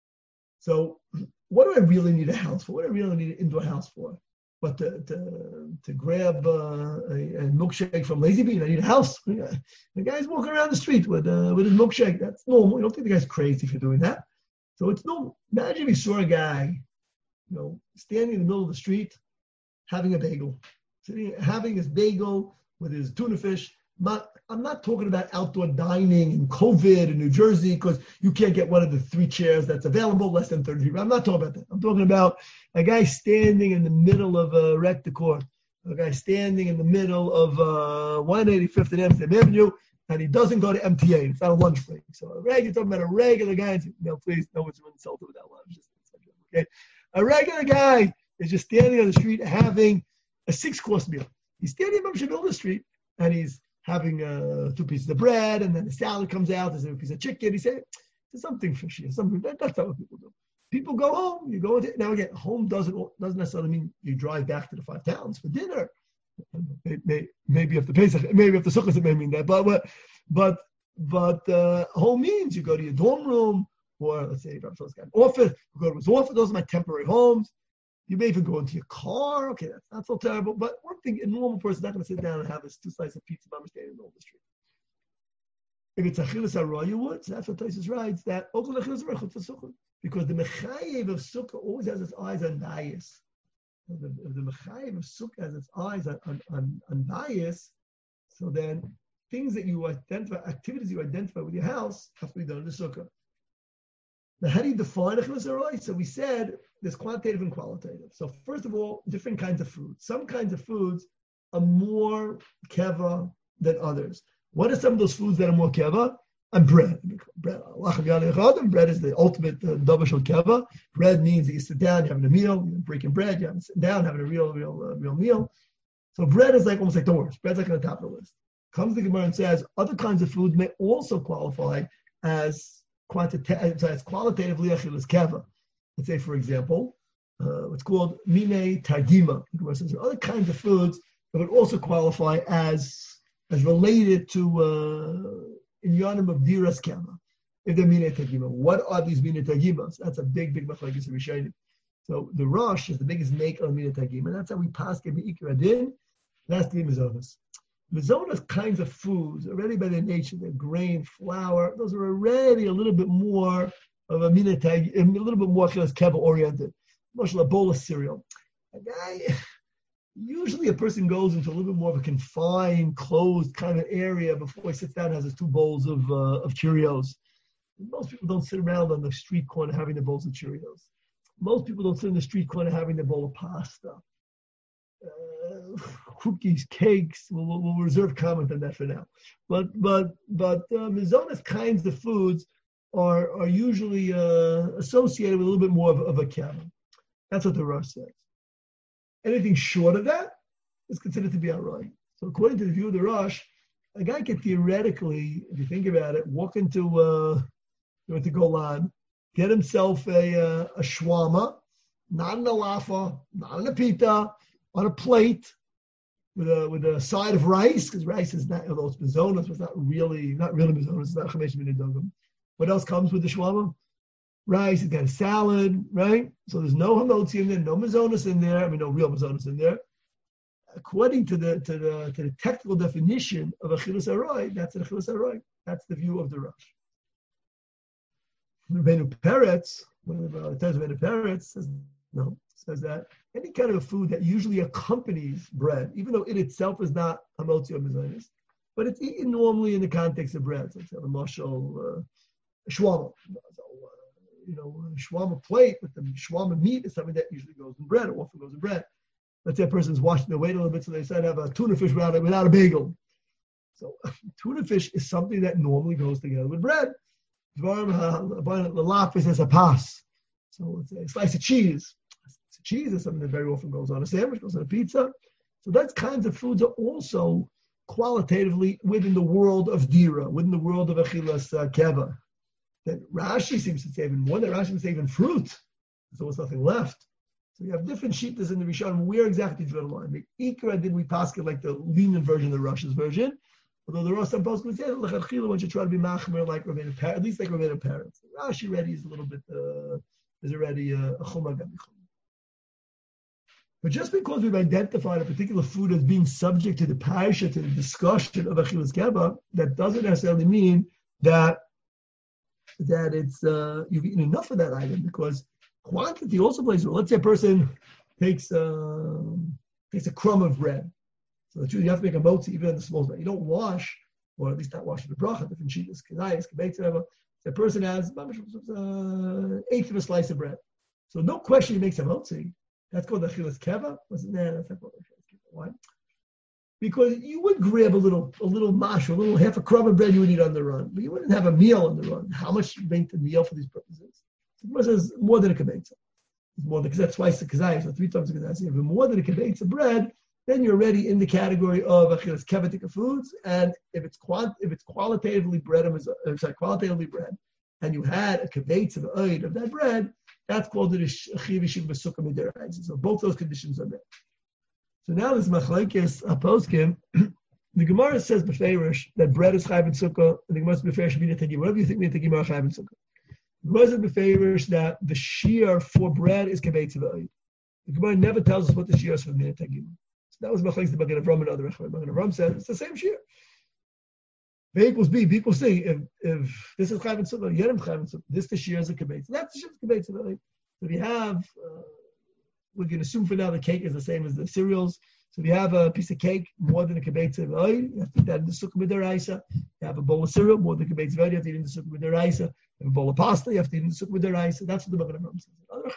A: So what do I really need a house for? What do I really need an indoor house for? But to grab a milkshake from Lazy Bean, I need a house. The guy's walking around the street with his milkshake. That's normal. You don't think the guy's crazy for doing that. So it's normal. Imagine if you saw a guy, standing in the middle of the street, having a bagel, having his bagel with his tuna fish. I'm not talking about outdoor dining in COVID in New Jersey because you can't get one of the 3 chairs that's available, less than 30 people. I'm not talking about that. I'm talking about a guy standing in the middle of a rec decor, a guy standing in the middle of 185th and Amsterdam Avenue, and he doesn't go to MTA. It's not a lunch break. So you're talking about a regular guy. No, please, no one's insulted with that lunch. Okay, a regular guy is just standing on the street having a 6-course meal. He's standing on the middle of the street, and he's having 2 pieces of bread, and then the salad comes out. There's a piece of chicken. He said, "There's something fishy. Something that's not what people do. People go home. You go now again. Home doesn't necessarily mean you drive back to the 5 towns for dinner. Maybe if the Pesach, maybe if the Sukkot, it may mean that. But home means you go to your dorm room, or let's say office. You go to his office. Those are my temporary homes. You may even go into your car. Okay, that's not so terrible. But one thing, a normal person is not going to sit down and have his 2 slices of pizza by mistake in the middle of the street. If it's achilas haroy, you would. So that's what Tosfos writes, that ochel achilas haroy chutz l'sukkah. Because the mechayev of sukkah always has its eyes on bias. If the mechayev of sukkah has its eyes on bias, so then things that you identify, activities you identify with your house, have to be done in the sukkah. Now, how do you define achilas haroy? So we said there's quantitative and qualitative. So first of all, different kinds of foods. Some kinds of foods are more keva than others. What are some of those foods that are more keva? And bread. Bread is the ultimate davar shel keva. Bread means that you sit down, you're having a meal, you're breaking bread, you're sitting down, having a real meal. So bread is almost like the worst. Bread's like on the top of the list. Comes the Gemara and says other kinds of foods may also qualify as qualitatively achilas keva. Let's say, for example, what's called mine tagima. The Gemara says there are other kinds of foods that would also qualify as related to inyanim of diras keva. If they're mine tagima, what are these mine tagimas? That's a big machlokes rishonim. So the Rosh is the biggest maker of mine tagima. That's how we pass ikra adin. That's the mizonos. Mizonos kinds of foods, already by their nature, they're grain, flour, those are already a little bit more of a minatag, a little bit more keva oriented. Much like a bowl of cereal. A guy, usually a person goes into a little bit more of a confined, closed kind of area before he sits down and has his 2 bowls of Cheerios. Most people don't sit around on the street corner having their bowls of Cheerios. Most people don't sit in the street corner having their bowl of pasta. Cookies, cakes. We'll reserve comment on that for now. But Mizonos kinds of foods are usually associated with a little bit more of a keva. That's what the Rosh says. Anything short of that is considered to be aroy. So according to the view of the Rosh, a guy could theoretically, if you think about it, walk into Golan, get himself a shwama, not an alafa, not an apita, on a plate with a side of rice, because rice is not, although it's mizonos, but not really mizonos. It's not chamesh minidogim. What else comes with the shwama? Rice, it's got a salad, right? So there's no hamotzi in there, no mizonos in there. I mean, no real mizonos in there. According to the technical definition of achilas aroy, that's an achilas aroy. That's the view of the Rosh. Rabbeinu Peretz, one of the Rabbeinu Peretz says that any kind of food that usually accompanies bread, even though it itself is not hamotzi or mizonos, but it's eaten normally in the context of bread. So it's a mashal shwama. Shwama plate with the shwama meat is something that usually goes in bread, or often goes in bread. Let's say a person's washing their weight a little bit, so they decide to have a tuna fish without a bagel. So tuna fish is something that normally goes together with bread. Lalaf is a pas. So it's a slice of cheese. Cheese is something that very often goes on a sandwich, goes on a pizza. So those kinds of foods are also qualitatively within the world of dira, within the world of achilas keva. That Rashi seems to say even more, that Rashi would say even fruit. So there's nothing left. So you have different shittas in the Rishon. Where exactly do you draw the line? The Ikra did we pass it like the lenient version of the Rosh's version. Although there are some posts would say that once you try to be machmer like Rabbeinu Peretz, at least like Rabbeinu Peretz. Rashi already is a little bit, is already a chumah gabi chumah. But just because we've identified a particular food as being subject to the parasha, to the discussion of achilas keva, that doesn't necessarily mean that it's you've eaten enough of that item, because quantity also plays a role. Let's say a person takes a crumb of bread. So the truth, you have to make a motzi even in the smallest amount. You don't wash, or at least not wash the bracha, different sheetas, kenayis, kebeitz, whatever. The person has an eighth of a slice of bread. So no question he makes a motzi. That's called achilas keva. That's not called achilas keva. Why? Because you would grab a little mash, half a crumb of bread you would eat on the run, but you wouldn't have a meal on the run. How much you make the meal for these purposes? So says more than a kibetza. It's more than, because that's twice the kazai, so 3 times the kazai. So if more than a kibetza bread, then you're already in the category of achilas kevatika foods. And if it's qualitatively bread, qualitatively bread, and you had a kibetza of that bread, that's called the achiv yishiv b'sukkah midiraisa. So both those conditions are met. So now this machlekes aposkim, the Gemara says b'feirish that bread is chayv in sukkah, and the Gemara says b'feirish mina tegim. Whatever you think mina tegim are chayv in sukkah. The Gemara says b'feirish that the shear for bread is kibetza v'oid. The Gemara never tells us what the shear is for mina tegim. So that was machlekes the Magen Avram and other Rechman. Magen Avram said it's the same shear. A equals B, B equals C. If this is chayv in sukkah, yerim chayv in sukkah. This the shear is a kibetza. That's the shear is kibetza v'oid. So if you have we can assume for now the cake is the same as the cereals. So if you have a piece of cake more than a kibetza of oil, you have to eat that in the sukkah midiraisa. You have a bowl of cereal more than a kibetza of oil, you have to eat in the sukkah midiraisa. You have a bowl of pasta, you have to eat in the sukkah midiraisa. That's what the Magen Avram says. Other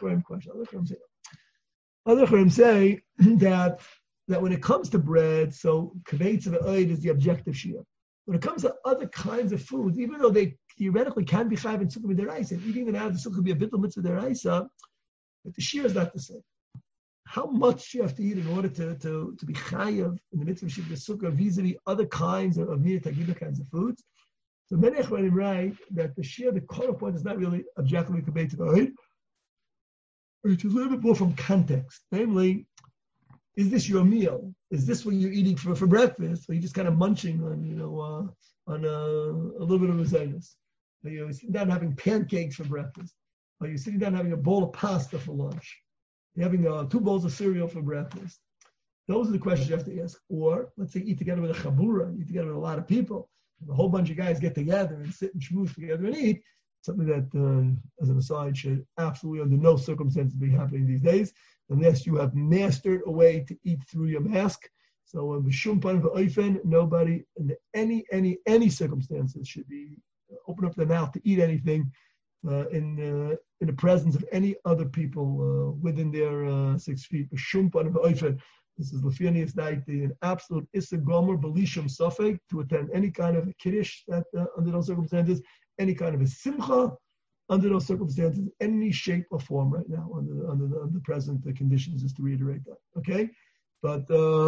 A: Chachamim say that when it comes to bread, so kibetza of oil is the objective shear. When it comes to other kinds of foods, even though they theoretically can be chayv in sukkah midiraisa, and eating them out of the sukkah could be a bittul mitzvah deraisa, but the shear is not the same. How much you have to eat in order to be chayav in the mitzvah of sukkah vis-a-vis other kinds of nir tagila kinds of foods. So many achronim write that the shear, the core point is not really objectively kibetza v'oid, which is a little bit more from context. Namely, is this your meal? Is this what you're eating for breakfast? Or are you just kind of munching on a little bit of resilience? Are you sitting down having pancakes for breakfast? Are you sitting down having a bowl of pasta for lunch? You're having 2 bowls of cereal for breakfast. Those are the questions you have to ask. Or, let's say, eat together with a chabura, eat together with a lot of people. If a whole bunch of guys get together and sit and schmooze together and eat, something that, as an aside, should absolutely under no circumstances be happening these days, unless you have mastered a way to eat through your mask. So nobody under any circumstances should be open up their mouth to eat anything in the presence of any other people within their 6 feet. This is Lefinius Daiti, an absolute Issa Gomer Belishum Safek to attend any kind of a Kiddush that, under those circumstances, any kind of a Simcha under those circumstances, any shape or form right now under the present conditions, just to reiterate that. Okay? But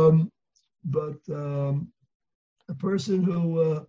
A: a person who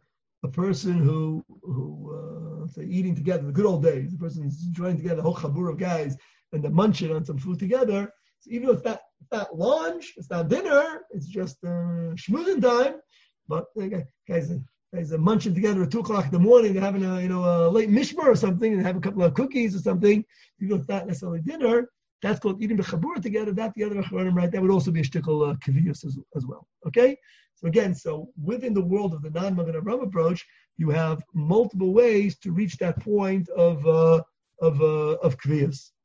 A: say eating together, the good old days, the person is joining together a whole chabur of guys and they're munching on some food together. So even though it's not lunch, it's not dinner, it's just schmoozing time. But guys are munching together at 2:00 in the morning. They're having a late mishmar or something, and have a couple of cookies or something. Even though it's not necessarily dinner, that's called eating the chabur together. That the other achronim, right? That would also be a shtickle kaviyus as well. Okay. So again, within the world of the non-Magen Avraham approach, you have multiple ways to reach that point of kviyas.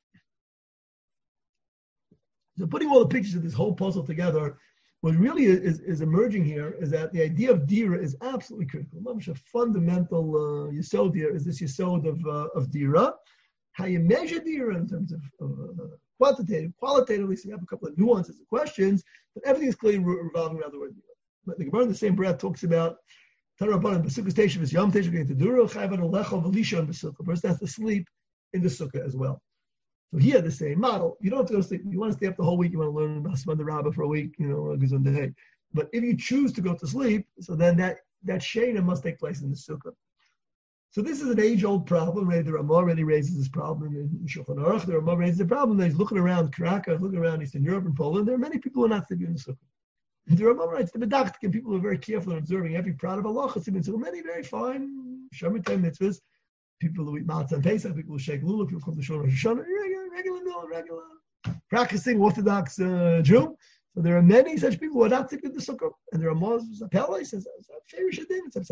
A: So putting all the pictures of this whole puzzle together, what really is emerging here is that the idea of dira is absolutely critical. A fundamental yesod here is this yesod of dira. How you measure dira in terms of qualitatively, so you have a couple of nuances and questions, but everything is clearly revolving around the word dira. But the Gemara in the same breath talks about Tarabanan B'sukkah station is Yom Teshuvah getting to Dura Chayvan Alecha V'Lisha on B'sukkah. Person has to sleep in the sukkah as well. So here the same model. You don't have to go to sleep. You want to stay up the whole week. You want to learn about Asman the Rabbah for a week. Guzun Dehei. But if you choose to go to sleep, so then that shayna must take place in the sukkah. So this is an age-old problem. Right? The Ramah already raises this problem in Shulchan Aruch. The Ramah raises the problem that he's looking around Krakow, looking around Eastern Europe and Poland. There are many people who are not sleeping in the sukkah. The Rambam writes the Medachtikim, people who are very careful in observing every prat of Allah. So many very fine Shemitah mitzvahs. People who eat matzah and Pesach, people who shake lulav, people who come to Shon Rosh Hashanah, regular practicing Orthodox Jew. So there are many such people who are not sleeping in the sukkah. And there are Muslims. Pella says, it's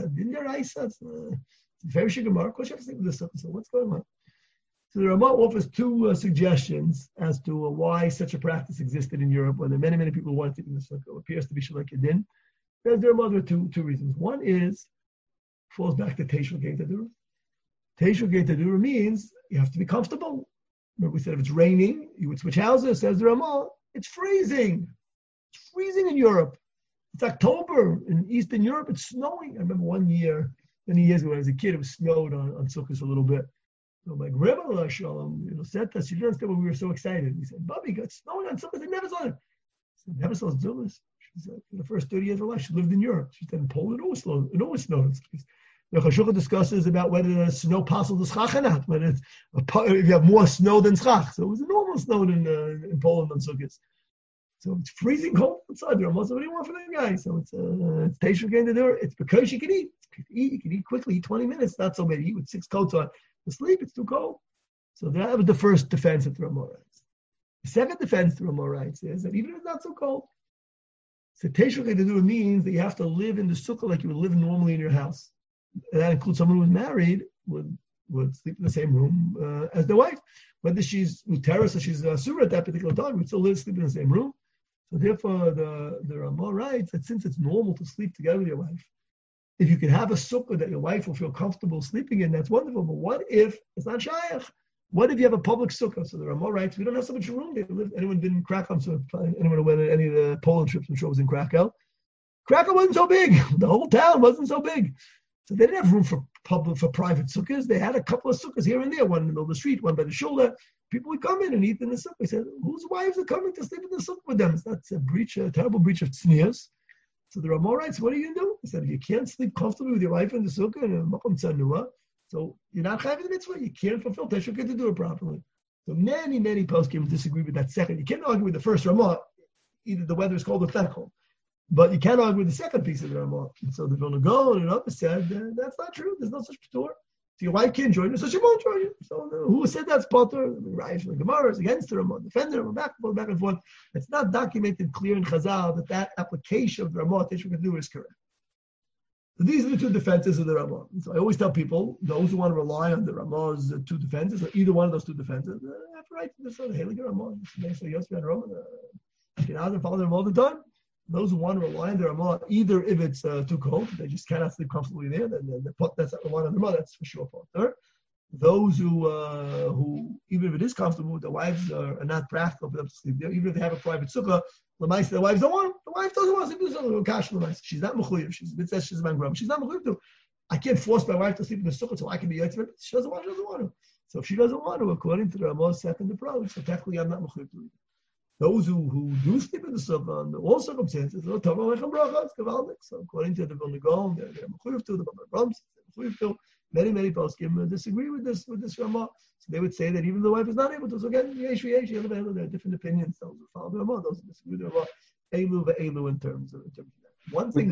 A: very Gemara. Of course, you have to sleep in the sukkah. So what's going on? So the Ramah offers two suggestions as to why such a practice existed in Europe, where there are many, many people who want to sleep in the sukkah. It appears to be Shalek Yadin. There are other two reasons. One falls back to Teishul Gei Tadura. Teishul Gei Tadura means you have to be comfortable. Remember we said if it's raining, you would switch houses, says the Ramah. It's freezing. It's freezing in Europe. It's October. In Eastern Europe, it's snowing. I remember one year, many years ago when I was a kid, it snowed on Sukkot a little bit. So my grandmother said to us, you didn't understand why we were so excited. We said, Bobby got snowing on Sukkot. They never saw it. I said, never saw Zulus. She said, for the first 30 years of her life, she lived in Europe. She said, in Poland, it always snowed. The Chashukah discusses about whether the snow possible to schach or not, whether if you have more snow than schach. So it was a normal snow in Poland on Sukkot. So it's freezing cold outside. What do you want for that guy? So it's Teishul Gei Tadura. It's because you can eat. You can eat quickly, 20 minutes, not so bad. You eat with 6 coats on. To sleep, it's too cold. So that was the first defense that the Ramah writes. The second defense the Ramah writes is that even if it's not so cold, so Teishul Gei Tadura means that you have to live in the sukkah like you would live normally in your house. And that includes someone who was married would sleep in the same room as their wife. Whether she's Uteris or she's Surah at that particular time, would still sleep in the same room. So therefore, the Ramah writes that since it's normal to sleep together with your wife, if you can have a sukkah that your wife will feel comfortable sleeping in, that's wonderful. But what if it's not shayach? What if you have a public sukkah? So there are more rights. We don't have so much room. Anyone been in Krakow? So anyone who went on any of the Poland trips, I'm sure was in Krakow. Krakow wasn't so big. The whole town wasn't so big. So they didn't have room for private sukkahs. They had a couple of sukkahs here and there, one in the middle of the street, one by the shoulder. People would come in and eat in the sukkah. They said, whose wives are coming to sleep in the sukkah with them? That's a terrible breach of tznius. So the Ramah writes, what are you going to do? He said, if you can't sleep comfortably with your wife in the sukkah and in Makom Tzanua, so you're not chayv the mitzvah. You can't fulfill Teishul Gei Tadura properly. So many poskim disagree with that second. You can't argue with the first Ramah. Either the weather is cold or it's not cold. But you can't argue with the second piece of the Ramah. And so the Vilna Gaon and others said, that's not true. There's no such p'tur. So your wife can't join you, so she won't join you. So who said that's potter? Raish and Gemara is against the Ramah, defender, back and forth. It's not documented clear in Chazal that application of the Ramah Teishul Gei Tadura is correct. So these are the two defenses of the Ramah. So I always tell people, those who want to rely on the Ramah's two defenses, or either one of those two defenses, have to write to the son of Heilige Ramah. Basically, Yosef and Ramah, Ashkenazim follow them all the time. Those who want to rely on the Ramah, either if it's too cold, they just cannot sleep comfortably there, then that's not relying on the Ramah, that's for sure potter. Those who even if it is comfortable, the wives are not practical for them to sleep there, even if they have a private sukkah, the wives don't want. The wife doesn't want to sleep in the sukkah. She's not mechuyev. She's a man grub. She's not mechuyev to. I can't force my wife to sleep in the sukkah so I can be yotzei. She doesn't want. She doesn't want to. So if she doesn't want to, according to the Ramah's second approach, so technically I'm not mechuyev to. Those who do sleep in the sukkah under all circumstances, no tava lechem bracha, it's gavaldik. So according to the Vilna Gaon, they're mechuyev to. The Rambam they're mechuyev to. Many poskim disagree with this Ramah. So they would say that even the wife is not able to. So again, there are different opinions. Those who follow the Ramah, those who disagree with the Ramah, elu in terms of that. One thing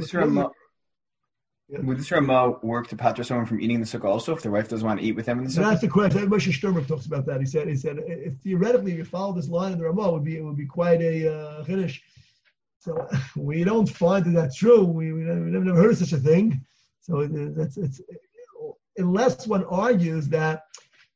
B: would this Ramah work to pater someone from eating the sukkah also if their wife doesn't want to eat with them in the sukkah?
A: That's the question. Moshe Sternberg talks about that. He said if theoretically if you follow this line in the Ramah, it would be quite a chiddush. So we don't find that that's true. We never heard of such a thing. So it's unless one argues that's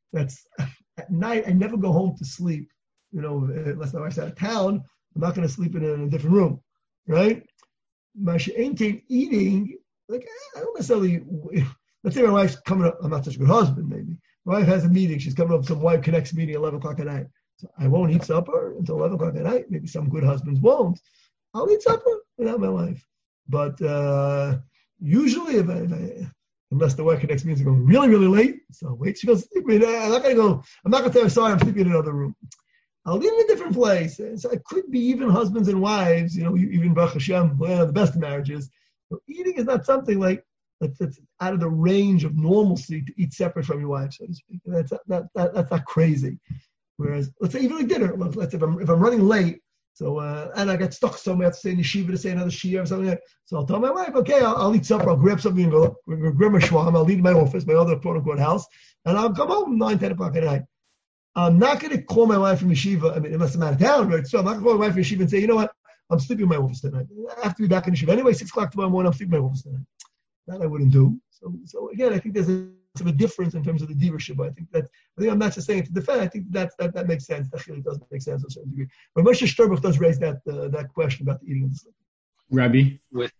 A: at night I never go home to sleep, unless my wife's out of town, I'm not going to sleep in a different room, right? Masha'enkein eating, I don't necessarily, let's say my wife's coming up, I'm not such a good husband maybe, my wife has a meeting, she's coming up with some wife connects meeting at 11 o'clock at night, so I won't eat supper until 11 o'clock at night, maybe some good husbands won't, I'll eat supper without my wife, but usually if I unless the wife connects means going really, really late. So wait, she goes, I'm not going to tell her, sorry, I'm sleeping in another room. I'll live in a different place. So it could be even husbands and wives, even Baruch Hashem, the best of marriages. So eating is not something like that's out of the range of normalcy to eat separate from your wife, so to speak. That's not crazy. Whereas, let's say even like dinner, let's say if I'm running late, so, and I got stuck somewhere, I have to stay in the yeshiva to say another shia or something like that. So I'll tell my wife, okay, I'll eat supper, I'll grab something and go grab my shwam, I'll leave my office, my other quote-unquote house, and I'll come home 9, 10 o'clock at night. I'm not going to call my wife from yeshiva, unless I'm out of town, right? So I'm not going to call my wife from yeshiva and say, you know what, I'm sleeping in my office tonight. I have to be back in yeshiva. Anyway, 6 o'clock tomorrow morning, I'm sleeping in my office tonight. That I wouldn't do. So again, I think there's a difference in terms of the divorship. I think I'm not just saying it to defend. I think that makes sense. That really does make sense to a certain degree. But Moshe Sternberg does raise that question about the eating of the sleep.
C: Rabbi,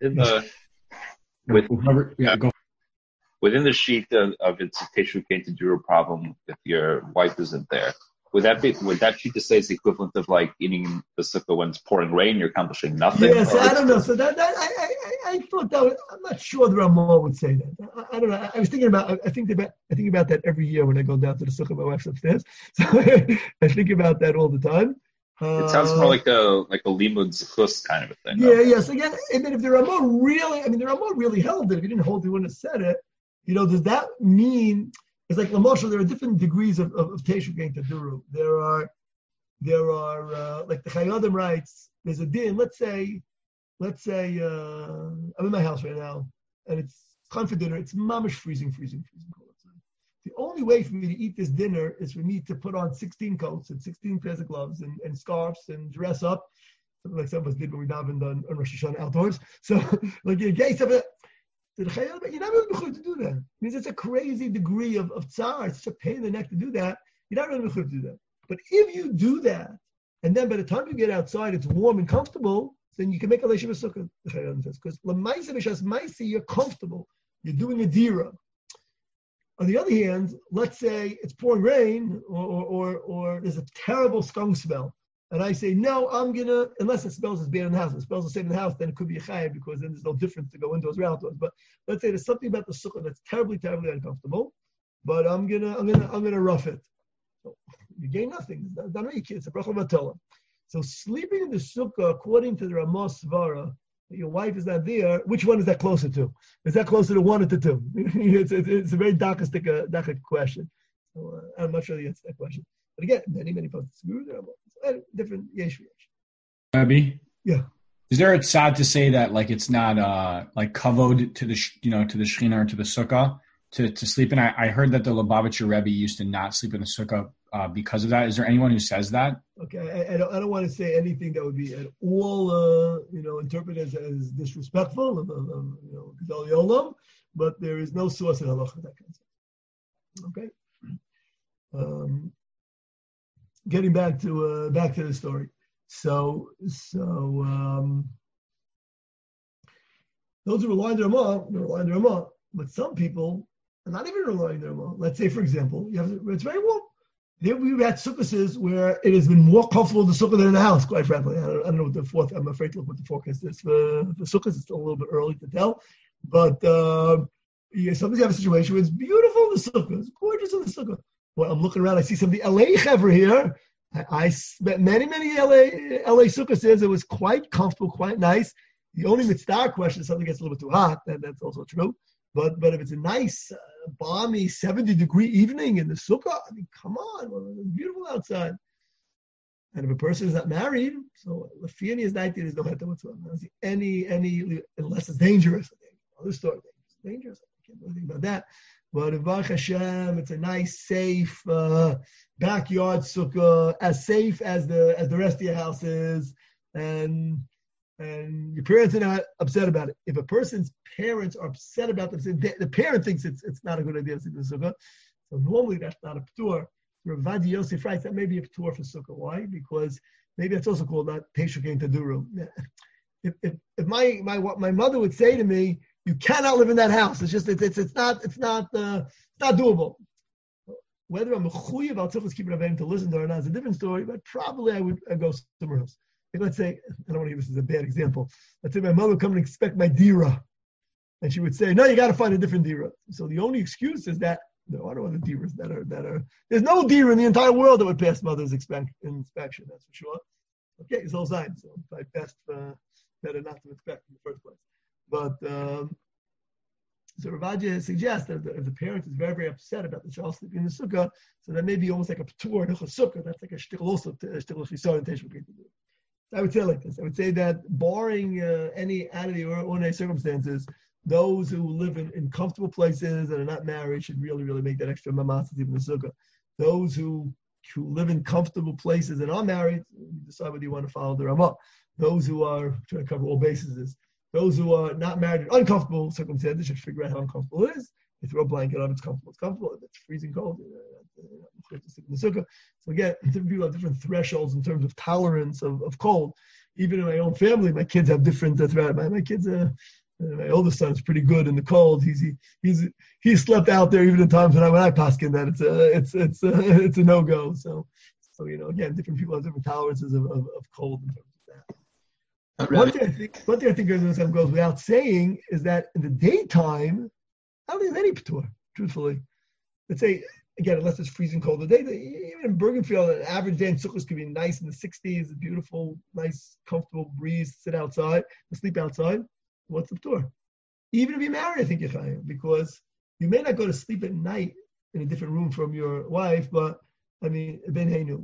C: within the sheet of its Teshuvah Kain to do a problem if your wife isn't there. Would that sheet to say it's the equivalent of like eating the sukkah when it's pouring rain? You're accomplishing nothing.
A: Yes, I don't know. So I thought that I'm not sure the Ramah would say that. I don't know. I was thinking about. I think about that every year when I go down to the sukkah. My wife's upstairs, so I think about that all the time.
C: It sounds more like a limud zechus kind of a thing.
A: Yeah, yes. Again, I mean, if the Ramah really held it. If he didn't hold it, he wouldn't have said it. Does that mean? It's like Lamosha, there are different degrees of Teshuvah Kain Taduru. There are like the Chayadim writes, there's a din, let's say I'm in my house right now, and it's time for dinner, it's mamish freezing cold outside. The only way for me to eat this dinner is for me to put on 16 coats and 16 pairs of gloves and scarves and dress up, something like some of us did when we davened on Rosh Hashanah outdoors. So, like, you're gay stuff. You're not really mechuyev to do that. It means it's a crazy degree of tsar. It's such a pain in the neck to do that. You're not really mechuyev to do that. But if you do that, and then by the time you get outside, it's warm and comfortable, then you can make a leishiv sukkah. Because l'maisa b'shas maisi, you're comfortable. You're doing a dira. On the other hand, let's say it's pouring rain, or there's a terrible skunk smell. And I say, no, I'm going to, unless it smells as bad in the house. If it smells the same in the house, then it could be a chayav because then there's no difference to go indoors or outdoors. But let's say there's something about the sukkah that's terribly, terribly uncomfortable, but I'm gonna rough it. So you gain nothing. It's a bracha v'atola. So sleeping in the sukkah, according to the Ramah Svara, your wife is not there, which one is that closer to? Is that closer to 1 or to 2? It's a very dark question. So I'm not sure the answer to that question. But again, many folks disagree with the Ramah. Different yesh.
C: Rabbi?
A: Yeah.
C: Is there a tzad to say that like it's not like kavod to the to the shechina or to the sukkah to sleep in? I heard that the Lubavitcher Rebbe used to not sleep in the sukkah
D: because of that? Is there anyone who says that?
A: Okay, I don't want to say anything that would be at all, interpreted as disrespectful, Gedolei Olam, but there is no source in halacha that kind of stuff. Okay. Getting back to the story. So those who rely on their Ramah, but some people are not even relying on their Ramah. Let's say, for example, it's very warm. We've had sukkahs where it has been more comfortable in the sukkah than in the house, quite frankly. I don't know what I'm afraid to look what the forecast is for sukkahs. It's still a little bit early to tell. But sometimes you have a situation where it's beautiful in the sukkah. It's gorgeous in the sukkah. Well, I'm looking around, I see some of the LA chaver here. I spent many LA sukkahs. It was quite comfortable, quite nice. The only mitzvah question is something gets a little bit too hot, and that's also true. But if it's a nice, balmy, 70-degree evening in the sukkah, I mean, come on, it's beautiful outside. And if a person is not married, so Lafini is 19, there's no heter whatsoever. I don't see any, unless it's dangerous. Other story, dangerous. I can't do anything about that. But if Baruch Hashem, it's a nice, safe backyard sukkah, as safe as the rest of your house is, and your parents are not upset about it. If a person's parents are upset about them, the parent thinks it's not a good idea to sleep in the sukkah. So normally that's not a p'tur. Rav Ovadia Yosef writes that may be a p'tur for sukkah. Why? Because maybe it's also called not Peshukim Taduru. If my mother would say to me, you cannot live in that house. It's just it's not doable. Whether I'm mechuyev al tzachos keeping a to listen to her or not is a different story. But probably I'd go somewhere else. Like let's say, I don't want to use this as a bad example. Let's say my mother would come and inspect my dira, and she would say, "No, you got to find a different dira." So the only excuse is that there are no other diras that are. There's no dira in the entire world that would pass mother's inspection. That's for sure. Okay, it's all sign. So I best better not to inspect in the first place. But so Rav Ovadia suggests that if the parent is very, very upset about the child sleeping in the sukkah, so that may be almost like a p'tur in a sukkah. That's like a shtickle also, a shtickle chisaron teishul to do. I would say like this. I would say that barring any out of the ordinary circumstances, those who live in comfortable places and are not married should really, really make that extra mamas to sleep in the sukkah. Those who live in comfortable places and are married, you decide whether you want to follow the Ramah. Those who are trying to cover all bases. Those who are not married in uncomfortable circumstances should figure out how uncomfortable it is. You throw a blanket on, it's comfortable. It's comfortable. If it's freezing cold, you have to sleep in the sukkah. So again, different people have different thresholds in terms of tolerance of cold. Even in my own family, my kids have different thresholds. My kids, my oldest son is pretty good in the cold. He slept out there even in times when I paskin that it's a no-go. So again, different people have different tolerances of cold in terms of that. One thing I think goes without saying is that in the daytime, I don't think there's any p'tur, truthfully. Let's say, again, unless it's freezing cold. The day, even in Bergenfield, an average day in Sukkot could be nice in the 60s, a beautiful, nice, comfortable breeze, sit outside, sleep outside. What's the p'tur? Even if you're married, I think you're chayav, because you may not go to sleep at night in a different room from your wife, but, I mean, ben heinu,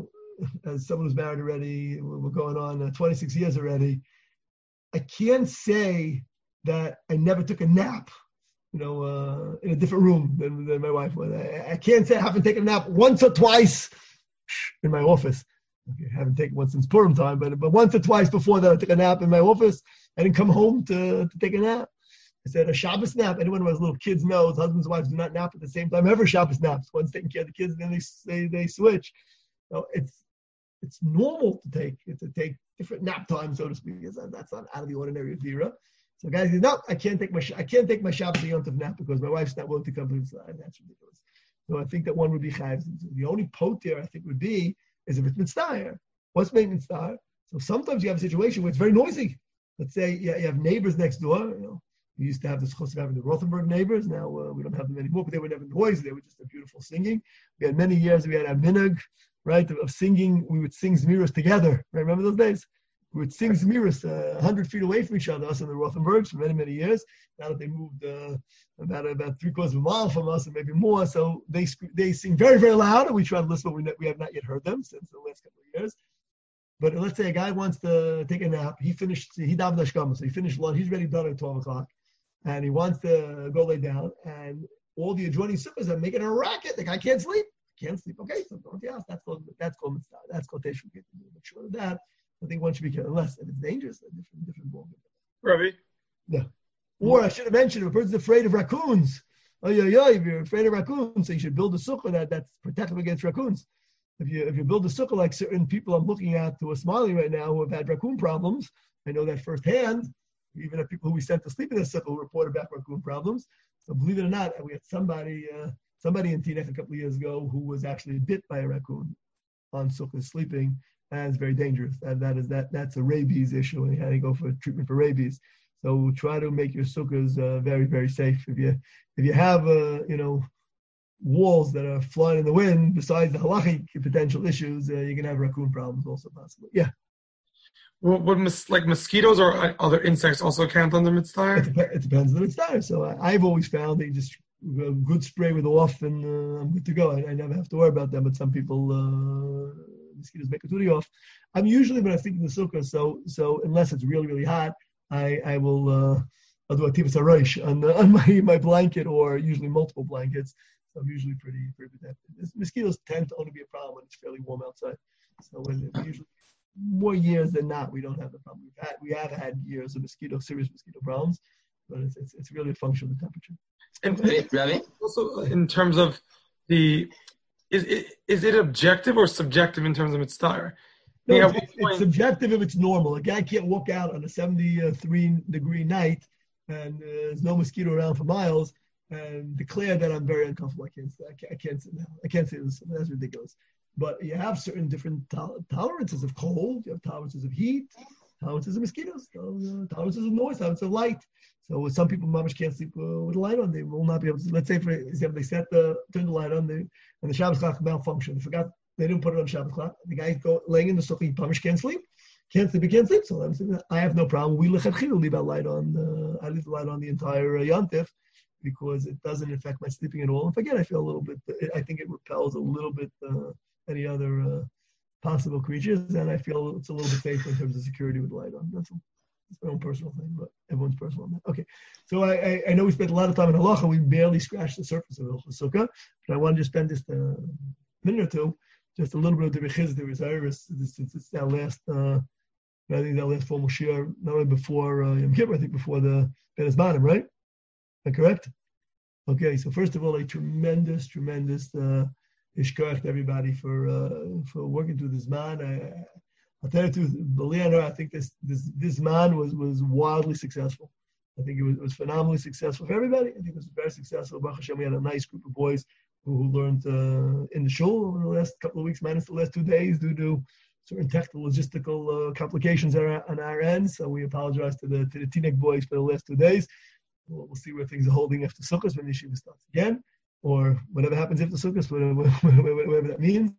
A: as someone who's married already, we're going on 26 years already, I can't say that I never took a nap, in a different room than my wife was. I can't say I haven't taken a nap once or twice in my office. Okay, I haven't taken one since Purim time, but once or twice before that I took a nap in my office. I didn't come home to take a nap. I said a Shabbos nap. Anyone who has little kids knows husbands and wives do not nap at the same time ever. Shabbos naps. One's taking care of the kids, and then they switch. So it's normal to take different nap times, so to speak. That's not out of the ordinary of Dira. So guys say, no, I can't take my Shabbos Yom Tov nap because my wife's not willing to come to the side. That's ridiculous. So I think that one would be chayav. The only poter I think would be is if it's mitzvah. What's made mitzvah? So sometimes you have a situation where it's very noisy. Let's say you have neighbors next door. We used to have this chus of having the Rothenberg neighbors. Now we don't have them anymore, but they were never noisy. They were just a beautiful singing. We had many years. We had a minhag, right, of singing. We would sing Zmiros together. Right? Remember those days? We would sing Zmiros 100 feet away from each other, us and the Rothenbergs, for many, many years. Now that they moved about 3/4 of a mile from us, and maybe more, so they sing very, very loud, and we try to listen, but we have not yet heard them since the last couple of years. But let's say a guy wants to take a nap. He davened hashkama, so he finished lunch. He's already done at 12 o'clock, and he wants to go lay down. And all the adjoining sukkahs are making a racket. The guy can't sleep. can't sleep. Okay, so don't the house. That's called mitzvah. That's called Teshuvah. But short of that, I think one should be careful. Unless if it's dangerous, a different ballgame.
E: Ravi?
A: Yeah. Or I should have mentioned, if a person's afraid of raccoons, if you're afraid of raccoons, so you should build a sukkah that's protective against raccoons. If you build a sukkah like certain people I'm looking at who are smiling right now who have had raccoon problems, I know that firsthand. Even the people who we sent to sleep in the sukkah who reported back raccoon problems. So believe it or not, we had somebody in Teaneck a couple of years ago who was actually bit by a raccoon on sukkah sleeping, and it's very dangerous. That's a rabies issue, and you had to go for treatment for rabies. So try to make your sukkahs very, very safe. If you have walls that are flying in the wind, besides the halachic potential issues, you can have raccoon problems also possibly. Yeah.
E: Would mosquitoes or other insects also count under mitzvah?
A: It depends on the mitzvah. So I've always found that you just a good spray with off and I'm good to go. I never have to worry about them. But some people mosquitoes make a duty off. I'm usually when I think in the sukkah. So unless it's really really hot, I will I'll do a tivus harosh on my blanket or usually multiple blankets. So I'm usually pretty protected. Mosquitoes tend to only be a problem when it's fairly warm outside. So when usually more years than not, we don't have the problem. We have had years of serious mosquito problems, but it's really a function of the temperature.
E: And also in terms of is it objective or subjective in terms of mitzvah?
A: No, it's subjective if it's normal. A guy can't walk out on a 73-degree night and there's no mosquito around for miles and declare that I'm very uncomfortable. I can't sit down. I can't say this. That's ridiculous. But you have certain different tolerances of cold. You have tolerances of heat, tolerances of mosquitoes, tolerances of noise, tolerances of light. So some people mamish can't sleep with the light on. They will not be able to. Let's say, for example, they turn the light on, and the Shabbos clock malfunctioned. They forgot they didn't put it on Shabbos clock. The guy laying in the sukkah, mamish can't sleep. He can't sleep. So I'm saying I have no problem. We leave that light on. I leave the light on the entire Yontif because it doesn't affect my sleeping at all. If again, I feel a little bit. I think it repels a little bit. Any other possible creatures, and I feel it's a little bit safer in terms of security with the light on. That's my own personal thing, but everyone's personal on that. Okay, so I know we spent a lot of time in halacha. We barely scratched the surface of Hilchos Sukkah, but I wanted to spend just a minute or two, just a little bit of the Rechiz, the Reservis. It's our last, I think our last formal shiur, not only before Yom Kippur, I think before the Ben Azmanim, right? Am I correct? Okay, so first of all, a tremendous ishkarach to everybody for working through this man. I'll tell you the truth, Beliana, I think this man was wildly successful. I think it was phenomenally successful for everybody. I think it was very successful. Baruch Hashem, we had a nice group of boys who learned in the shul in the last couple of weeks, minus the last 2 days, due to certain technical logistical complications on our end. So we apologize to the Teaneck boys for the last 2 days. We'll see where things are holding after Sukkot when the yeshiva starts again, or whatever happens after Sukkot, whatever that means.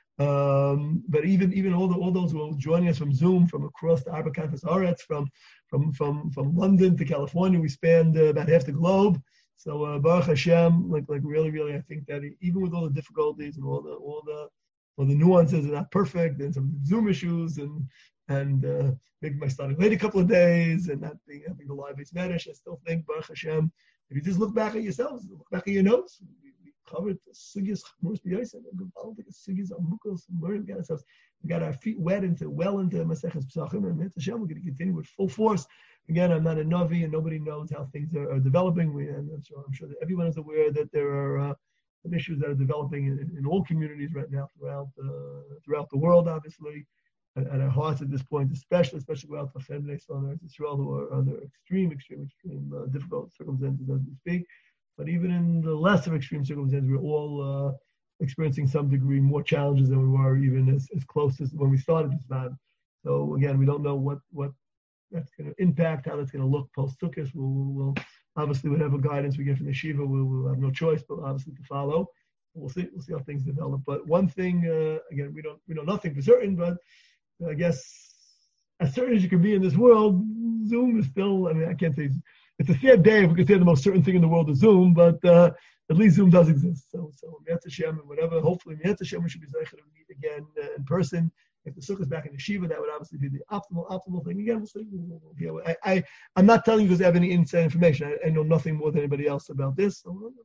A: But even all those who are joining us from Zoom, from across the Arba Campus Aretz, from London to California, we spanned about half the globe. So Baruch Hashem, like really, I think that even with all the difficulties and all the nuances are not perfect, and some Zoom issues, and maybe my starting late a couple of days, and not having the live base vanish, I still think Baruch Hashem. If you just look back at yourselves, look back at your notes, we covered sugyas chmurs b'yosef, sugyas amukos, we got our feet into Maseches Pesachim, and Mitzvah Hashem, we're going to continue with full force. Again, I'm not a Navi, and nobody knows how things are developing. I'm sure that everyone is aware that there are issues that are developing in all communities right now throughout the world, obviously, and our hearts at this point, especially without the Chem B'nai Israel, who are under extreme difficult circumstances as we speak. But even in the lesser extreme circumstances, we're all experiencing some degree more challenges than we were even as close as when we started this man. So again, we don't know what that's going to impact, how that's going to look post-Sukkot. We'll obviously, whatever guidance we get from the yeshiva, we'll have no choice, but obviously to follow. We'll see how things develop. But one thing, again, we know nothing for certain, but I guess as certain as you can be in this world, Zoom is still, I can't say, it's a sad day if we could say the most certain thing in the world is Zoom, but at least Zoom does exist. So Mi'at Hashem and whatever, hopefully Mi'at Hashem we should be zeicher to meet again in person. If the sukkah is back in the shiva, that would obviously be the optimal thing. Again, we'll see. I'm not telling you because I have any inside information. I know nothing more than anybody else about this. So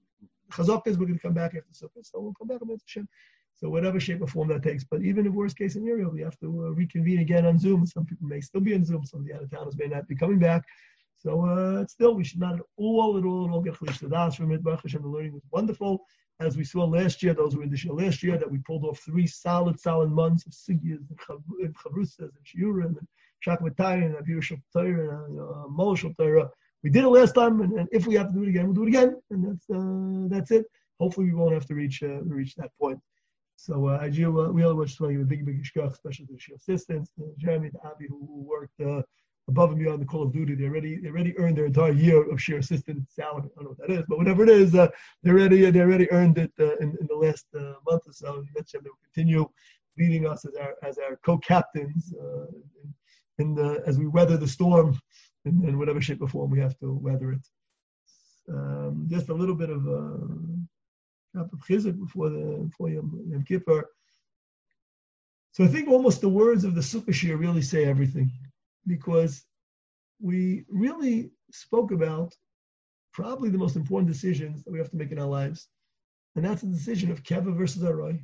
A: Chazak is we're going to come back after Sukkot, so we'll come back on Hashem. So whatever shape or form that takes. But even in worst case scenario, we have to reconvene again on Zoom. Some people may still be on Zoom. Some of the out-of-towners may not be coming back. So still, we should not at all get chlish to das from it. Baruch Hashem, the learning was wonderful. As we saw last year, those who were in the shul last year, that we pulled off 3 solid months of Sigyas and Chavrusas and Shiurim and Shakvatayim and Avir Shal Torah and Mol Shal Torah. We did it last time, and if we have to do it again, we'll do it again. And that's it. Hopefully, we won't have to reach that point. So we all want to give a big shkach, especially to the shul assistants, Jeremy, the Avi, who worked above and beyond the call of duty. They already earned their entire year of share assistant salary. I don't know what that is, but whatever it is, they already earned it in the last month or so. And they will continue leading us as our co-captains as we weather the storm in whatever shape or form we have to weather it. Just a little bit of chizuk before Yom Kippur. So I think almost the words of the Sukkah Shir really say everything, because we really spoke about probably the most important decisions that we have to make in our lives. And that's the decision of Keva versus Aroy.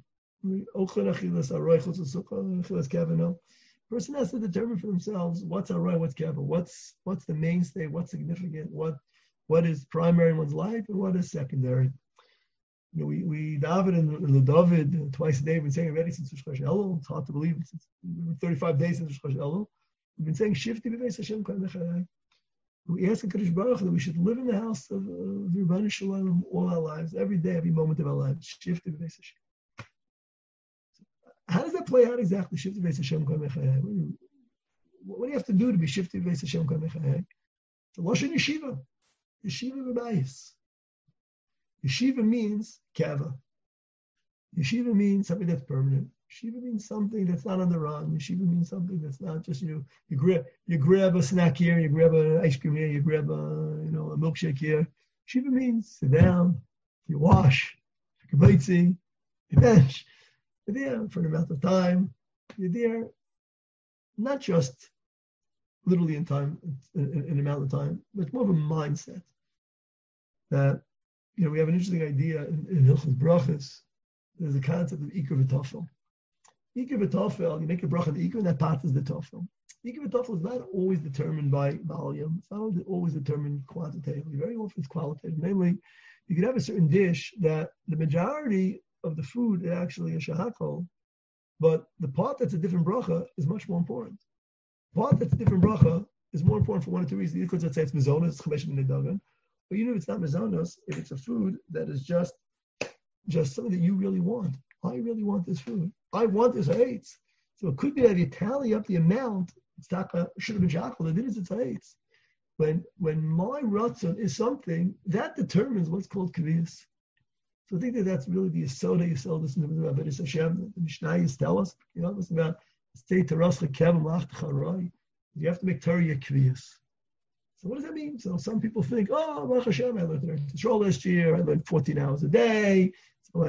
A: Person has to determine for themselves what's Aroy, what's Keva, what's the mainstay, what's significant, what is primary in one's life, and what is secondary. You know, we daven in the David twice a day. We've been saying already since Rosh Elul. It's hard to believe. It's 35 days since Rosh Elul. We've been saying Shifti b'Beis Hashem Kol Mechayai. We ask the Kadosh Baruch Hu that we should live in the house of the Rebbeinu Shalom all our lives, every day, every moment of our lives. Shifti b'Beis Hashem. How does that play out exactly? Shifti b'Beis Hashem Kol Mechayai. What do you have to do to be Shifti b'Beis Hashem Kol Mechayai? It's a Lashon Yeshiva. Yeshiva b'Bayis. Yeshiva means kava. Yeshiva means something that's permanent. Yeshiva means something that's not on the run. Yeshiva means something that's not just you grab a snack here, you grab an ice cream here, you grab a milkshake here. Yeshiva means sit down, you wash, you kibbutzi, you bench. You're there for an amount of time. You're there not just literally in time, in amount of time, but it's more of a mindset that. We have an interesting idea in Hilchos Brachos. There's a concept of Iker v'Tofel. Iker v'Tofel, you make a bracha of the Iker, and that part is the Tofel. Iker v'Tofel is not always determined by volume. It's not always determined quantitatively. Very often it's qualitative. Namely, you could have a certain dish that the majority of the food is actually a shahakol, but the part that's a different bracha is much more important. The part that's a different bracha is more important for one or two reasons. Because let's say it's mezonah, it's chamesh min dagan. But even if it's not mezonos, if it's a food that is just something that you really want. I really want this food. I want this hates. So it could be that you tally up the amount. It's should have been shakal. It is. It's hates. When my ratzon is something that determines what's called kaviyas. So I think that's really the yisoda yisod. Listen to about Beis Hashem. The Mishnayos tell us. Listen about stay terascha kevim lach charai. You have to make Torah your kaviyas. So what does that mean? So some people think, Baruch Hashem, I learned Torah last year. I learned 14 hours a day. So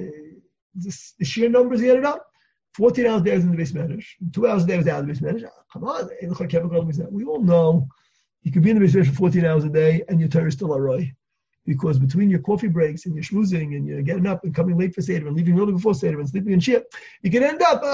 A: the sheer numbers added up. 14 hours a day was in the base medrash. 2 hours a day was out of the base medrash. Come on. We all know you could be in the base medrash for 14 hours a day and your Torah is still aroy. Because between your coffee breaks and your schmoozing and you're getting up and coming late for Seder and leaving early before Seder and sleeping in Shia, you can end up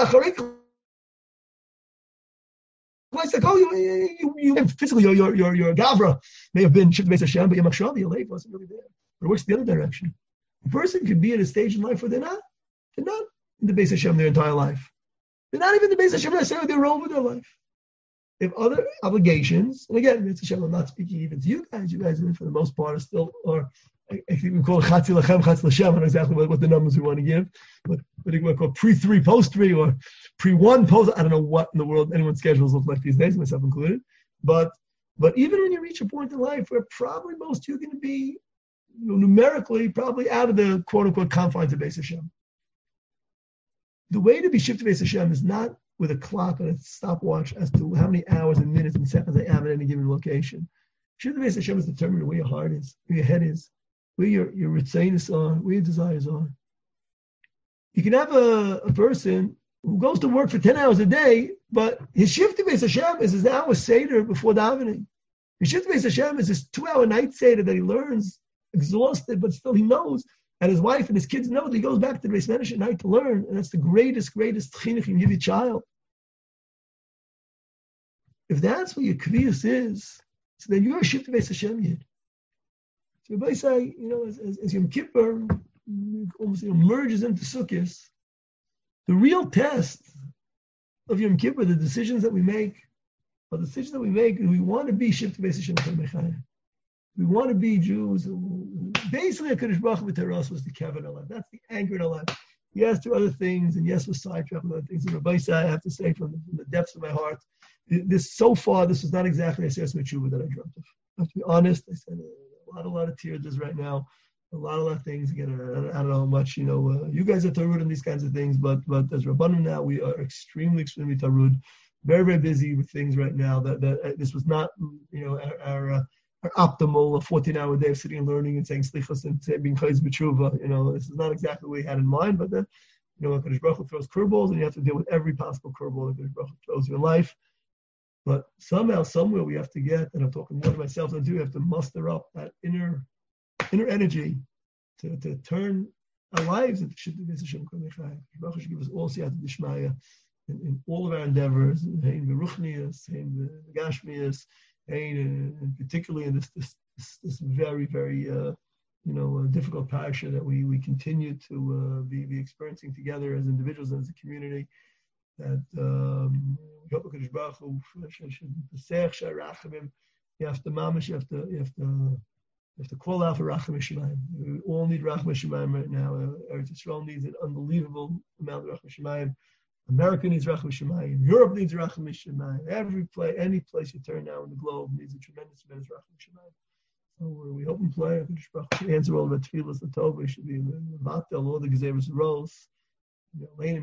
A: it's like, you physically, your gavra may have been shift Beis Hashem, but your machshava, your life wasn't really there. But it works the other direction. A person can be at a stage in life where they're not in the Beis Hashem their entire life. They're not even in the Beis Hashem necessarily, they're over their life. They have other obligations, and again, Beis Hashem, I'm not speaking even to you guys. You guys, for the most part, are still, or I think we call it Chatzi Lachem, Chatzi L'Shem. I don't know exactly what the numbers we want to give, but what do you call pre-3, post-3, or pre-1, post. I don't know what in the world anyone's schedules look like these days, myself included. But even when you reach a point in life where probably most of you are going to be numerically probably out of the quote-unquote confines of Beis Hashem. The way to be shifted to Beis Hashem is not with a clock and a stopwatch as to how many hours and minutes and seconds I have at any given location. Shifted to Beis Hashem is determined where your heart is, where your head is, where your ritzainus are, where your desires are. You can have a person who goes to work for 10 hours a day, but his shift to Beis Hashem is his hour Seder before davening. His shift to Beis Hashem is his 2-hour night Seder that he learns exhausted, but still he knows, and his wife and his kids know that he goes back to the Beis Medrash at night to learn, and that's the greatest chinuch you can give your child. If that's what your kriyas is, so then you're a shift Beis Hashem yid. So everybody say, as Yom Kippur almost merges into Sukkot, the real test of Yom Kippur, the decisions that we make, are the decisions that we make, and we want to be shift Beis Hashem. We want to be Jews. Basically, HaKadosh Baruch Hu V'Teras was the Kevin in our life. That's the anchor in our life. Yes, to other things, and yes, we're sidetracked with other things. And Rabbi Say, I have to say from the depths of my heart, this is not exactly a Siyas Metshuva that I dreamt of. I have to be honest. I said a lot of tears just right now. A lot of things. Again, I don't know how much, you guys are tarud in these kinds of things, but as Rabbanim now, we are extremely tarud, very, very busy with things right now. That this was not, our optimal 14-hour day of sitting and learning and saying slichos and being chayz b'tshuva. This is not exactly what we had in mind, but then, HaKadosh Baruch Hu throws curveballs, and you have to deal with every possible curveball HaKadosh Baruch Hu throws you in life. But somehow, somewhere, we have to get, and I'm talking more to myself than to you, we have to muster up that inner energy to turn our lives into Shivtei Beis Hashem Kol Mechai. Baruch Hu should give us all siyata d'shmaya in all of our endeavors, in beruchnius, in gashmius, and particularly in this very, very difficult parasha that we continue to be experiencing together as individuals and as a community. That you have to mamish, you have to call out for Racham Shemayim. We all need Racham Shemayim right now. Eretz Yisrael needs an unbelievable amount of Racham Shemayim. America needs Racham Shemayim. Europe needs Racham Shemayim. Any place you turn now in the globe needs a tremendous Racham Shemayim. So we hope and pray. HaKadosh should answer all of our tefillas. The Tov, we should be vatel all the gezeres roles. In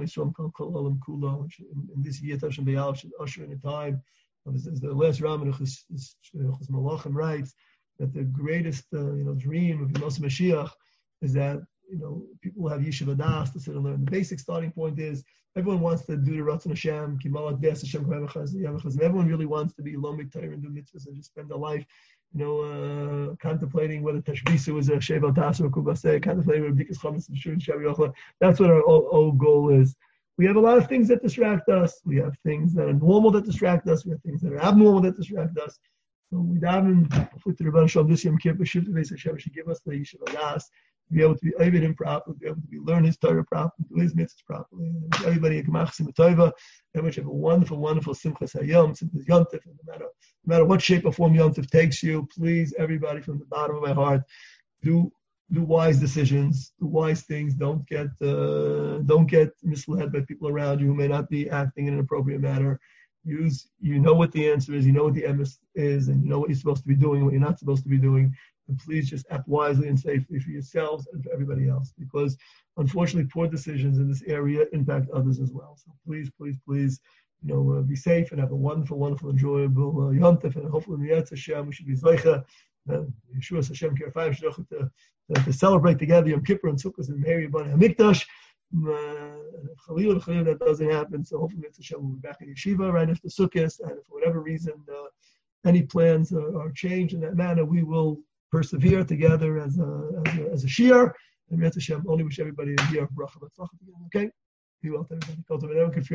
A: this year, Tashem B'Yal should usher in a time. As the last Raman Malachim writes, that the greatest dream of Yemos Mashiach is that people have Yeshiva Das to sit and learn. The basic starting point is everyone wants to do the Ratzon Hashem, Kimalak Des Hashem Chayim. Everyone really wants to be Lomik Torah and do mitzvahs and just spend their life, contemplating whether Tashbisu is a Sheval Das or a Kubaseh, contemplating whether B'dikas Chametz is Shur and Shavi Yochla. That's what our old goal is. We have a lot of things that distract us. We have things that are normal that distract us. We have things that are abnormal that distract us. So we daven to the Rebbeinu Shalom this Yom Kippur, Shivtei Beis Hashem should give us the Yeshiva Das, to be able to be Ovid him properly, to be able to learn his Torah properly, do his mitzvahs properly. And everybody in Gemach Simatova, everyone should have a wonderful, wonderful Simchas Hayom, Simchas Yontif, and no matter what shape or form Yontif takes you, please, everybody, from the bottom of my heart, do wise decisions, do wise things. Don't get misled by people around you who may not be acting in an appropriate manner. You know what the answer is, you know what the emes is, and you know what you're supposed to be doing, what you're not supposed to be doing. And please just act wisely and safely for yourselves and for everybody else, because unfortunately poor decisions in this area impact others as well. So please, be safe and have a wonderful, wonderful, enjoyable Yontif, and hopefully in the Yetz Hashem we should be Zeicha, Yeshua Hashem Kirfayim Shloch to celebrate together Yom Kippur and Sukkot and Mary B'nai Hamikdash. Chalil, that doesn't happen. So hopefully Hashem will be back in yeshiva right after Sukkot, and if for whatever reason any plans are changed in that manner, we will persevere together as a shiur. And Hashem only wish everybody a year of bracha. Okay, be well to everybody.